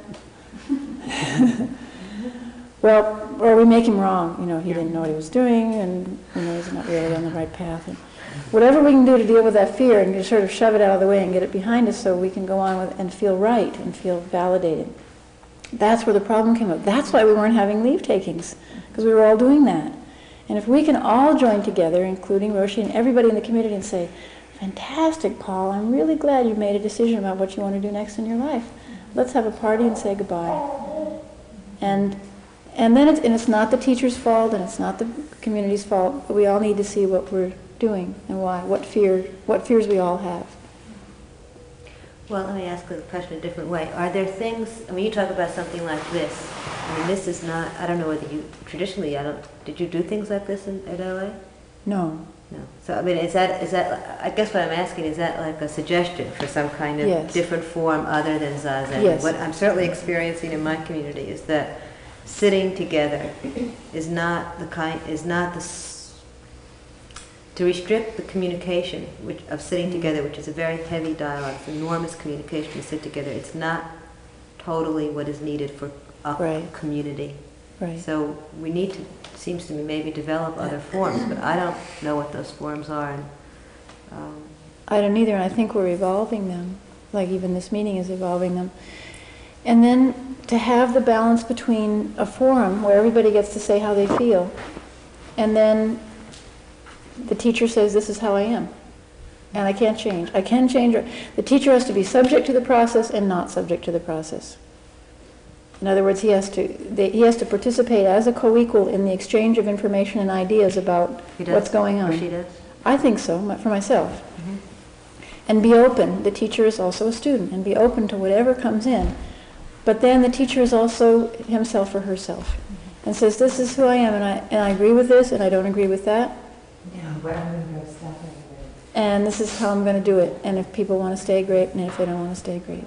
Well, or we make him wrong, you know, he didn't know what he was doing and, you know, he's not really on the right path. And whatever we can do to deal with that fear and just sort of shove it out of the way and get it behind us so we can go on with and feel right and feel validated. That's where the problem came up. That's why we weren't having leave takings, because we were all doing that. And if we can all join together, including Roshi and everybody in the community, and say, fantastic, Paul, I'm really glad you made a decision about what you want to do next in your life. Let's have a party and say goodbye. And and then it's, and it's not the teacher's fault and it's not the community's fault, but we all need to see what we're doing and why, what fear, what fears we all have. Well, let me ask the question a different way. Are there things, I mean, you talk about something like this. I mean, this is not, I don't know whether you, traditionally, I don't, did you do things like this in, at L A? No. No. So, I mean, is that, is that, I guess what I'm asking, is that like a suggestion for some kind of Yes. different form other than Zazen? Yes. What I'm certainly experiencing in my community is that sitting together is not the kind, is not the, s- to restrict the communication which, of sitting together, which is a very heavy dialogue, it's enormous communication to sit together, it's not totally what is needed for a Right. community. Right. So we need to, seems to me, maybe develop other forms, but I don't know what those forms are. And, um, I don't either, and I think we're evolving them, like even this meeting is evolving them. And then to have the balance between a forum where everybody gets to say how they feel, and then the teacher says, this is how I am, and I can't change. I can change. The teacher has to be subject to the process and not subject to the process. In other words, he has to they, he has to participate as a co-equal in the exchange of information and ideas about He does? what's going on. Or she does? I think so, my- for myself. Mm-hmm. And be open. The teacher is also a student, and be open to whatever comes in. But then the teacher is also himself or herself, and says, this is who I am, and I, and I agree with this, and I don't agree with that. Yeah, but I'm going to stop it. And this is how I'm going to do it. And if people want to stay, great, and if they don't want to stay, great.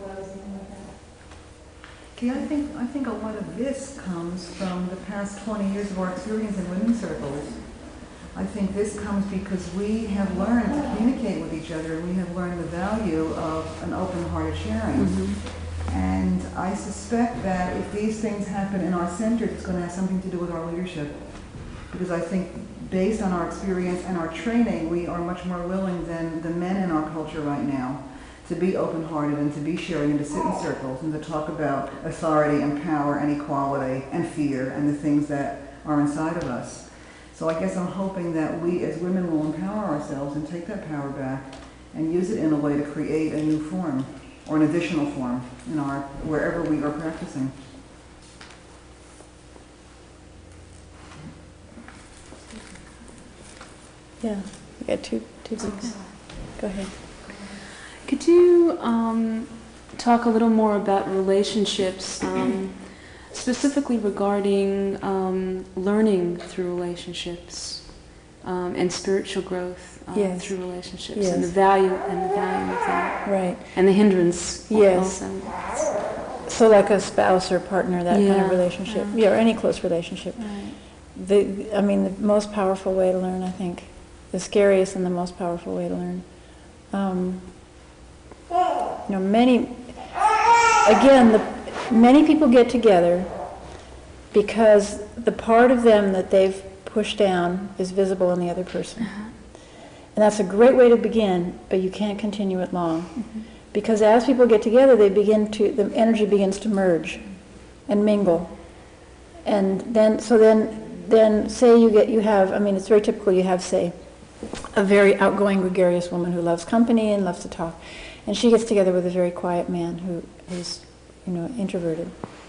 Okay, I think, I think a lot of this comes from the past twenty years of our experience in women's circles. I think this comes because we have learned to communicate with each other. We have learned the value of an open-hearted sharing. Mm-hmm. And I suspect that if these things happen in our center, it's going to have something to do with our leadership. Because I think based on our experience and our training, we are much more willing than the men in our culture right now to be open-hearted and to be sharing and to sit in circles and to talk about authority and power and equality and fear and the things that are inside of us. So I guess I'm hoping that we as women will empower ourselves and take that power back and use it in a way to create a new form or an additional form in our wherever we are practicing. Yeah, we got two, two things. Go ahead. Could you um, talk a little more about relationships, um, specifically regarding um, learning through relationships um, and spiritual growth uh, Yes. through relationships, Yes. and the value and the value of that, Right. and the hindrance Yes. also. So like a spouse or partner, that kind Yeah, of relationship. yeah. Yeah, or any close relationship. Right. The, I mean, the most powerful way to learn, I think, the scariest and the most powerful way to learn, um, you know, many, again, the, many people get together because the part of them that they've pushed down is visible in the other person. Uh-huh. And that's a great way to begin, but you can't continue it long. Mm-hmm. Because as people get together, they begin to, the energy begins to merge and mingle. And then, so then, then say you get, you have, I mean, it's very typical, you have, say, a very outgoing, gregarious woman who loves company and loves to talk. And she gets together with a very quiet man who is, you know, introverted.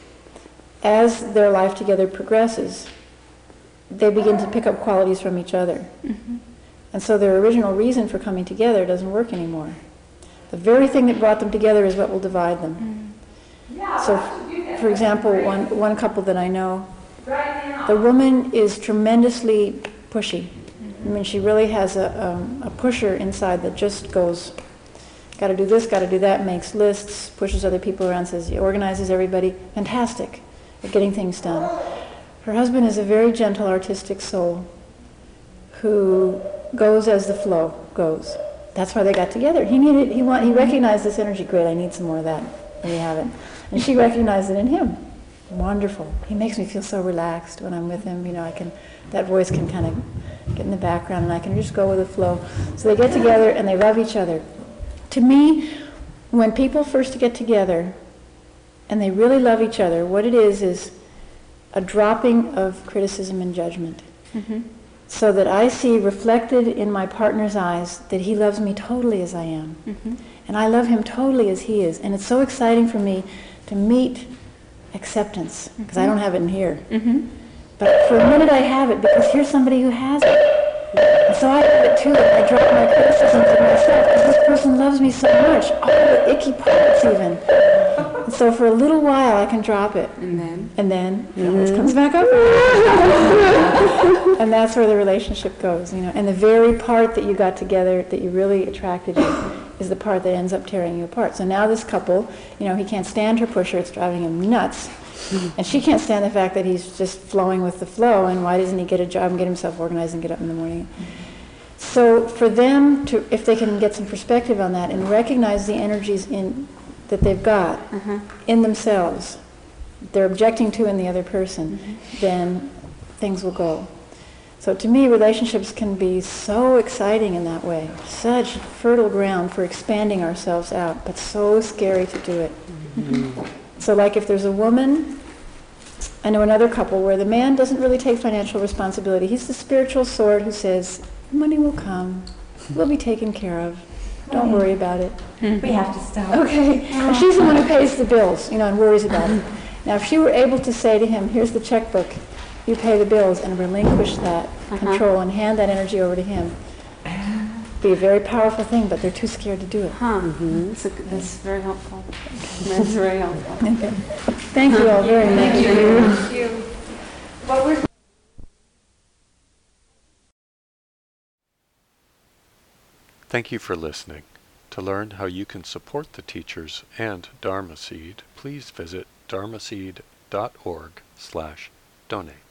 As their life together progresses, they begin to pick up qualities from each other. Mm-hmm. And so their original reason for coming together doesn't work anymore. The very thing that brought them together is what will divide them. Mm. So, f- for example, one, one couple that I know, the woman is tremendously pushy. I mean, she really has a, um, a pusher inside that just goes, got to do this, got to do that, makes lists, pushes other people around, says, organizes everybody. Fantastic at getting things done. Her husband is a very gentle, artistic soul who goes as the flow goes. That's why they got together. He needed, he want, he recognized this energy. Great, I need some more of that. And we have it. And she recognized it in him. Wonderful. He makes me feel so relaxed when I'm with him. You know, I can, that voice can kind of get in the background, and I can just go with the flow. So they get together and they love each other. To me, when people first get together and they really love each other, what it is is a dropping of criticism and judgment. Mm-hmm. So that I see reflected in my partner's eyes that he loves me totally as I am. Mm-hmm. And I love him totally as he is. And it's so exciting for me to meet acceptance, because mm-hmm. I don't have it in here. Mm-hmm. But for a minute I have it, because here's somebody who has it. And so I have it too, and I drop my criticisms of myself, because this person loves me so much, all the icky parts even. And so for a little while I can drop it. And then? And then mm-hmm. it comes back up. And that's where the relationship goes, you know. And the very part that you got together that you really attracted you is the part that ends up tearing you apart. So now this couple, you know, he can't stand her pusher, it's driving him nuts. And she can't stand the fact that he's just flowing with the flow, and why doesn't he get a job and get himself organized and get up in the morning? So for them to, if they can get some perspective on that and recognize the energies in that they've got uh-huh. in themselves, they're objecting to in the other person, mm-hmm. then things will go. So to me, relationships can be so exciting in that way, such fertile ground for expanding ourselves out, but so scary to do it. Mm-hmm. So like if there's a woman, I know another couple where the man doesn't really take financial responsibility. He's the spiritual sword who says, money will come, we'll be taken care of, don't worry about it. We have to stop. Okay, and she's the one who pays the bills, you know, and worries about it. Now if she were able to say to him, here's the checkbook, you pay the bills, and relinquish that uh-huh. control and hand that energy over to him, be a very powerful thing, but they're too scared to do it. Huh. Mm-hmm. That's, a, that's very helpful. That's very helpful. Okay. Thank you all very much. Thank you. Thank you. What we're Thank you for listening. To learn how you can support the teachers and Dharma Seed, please visit dharmaseed dot org slash donate.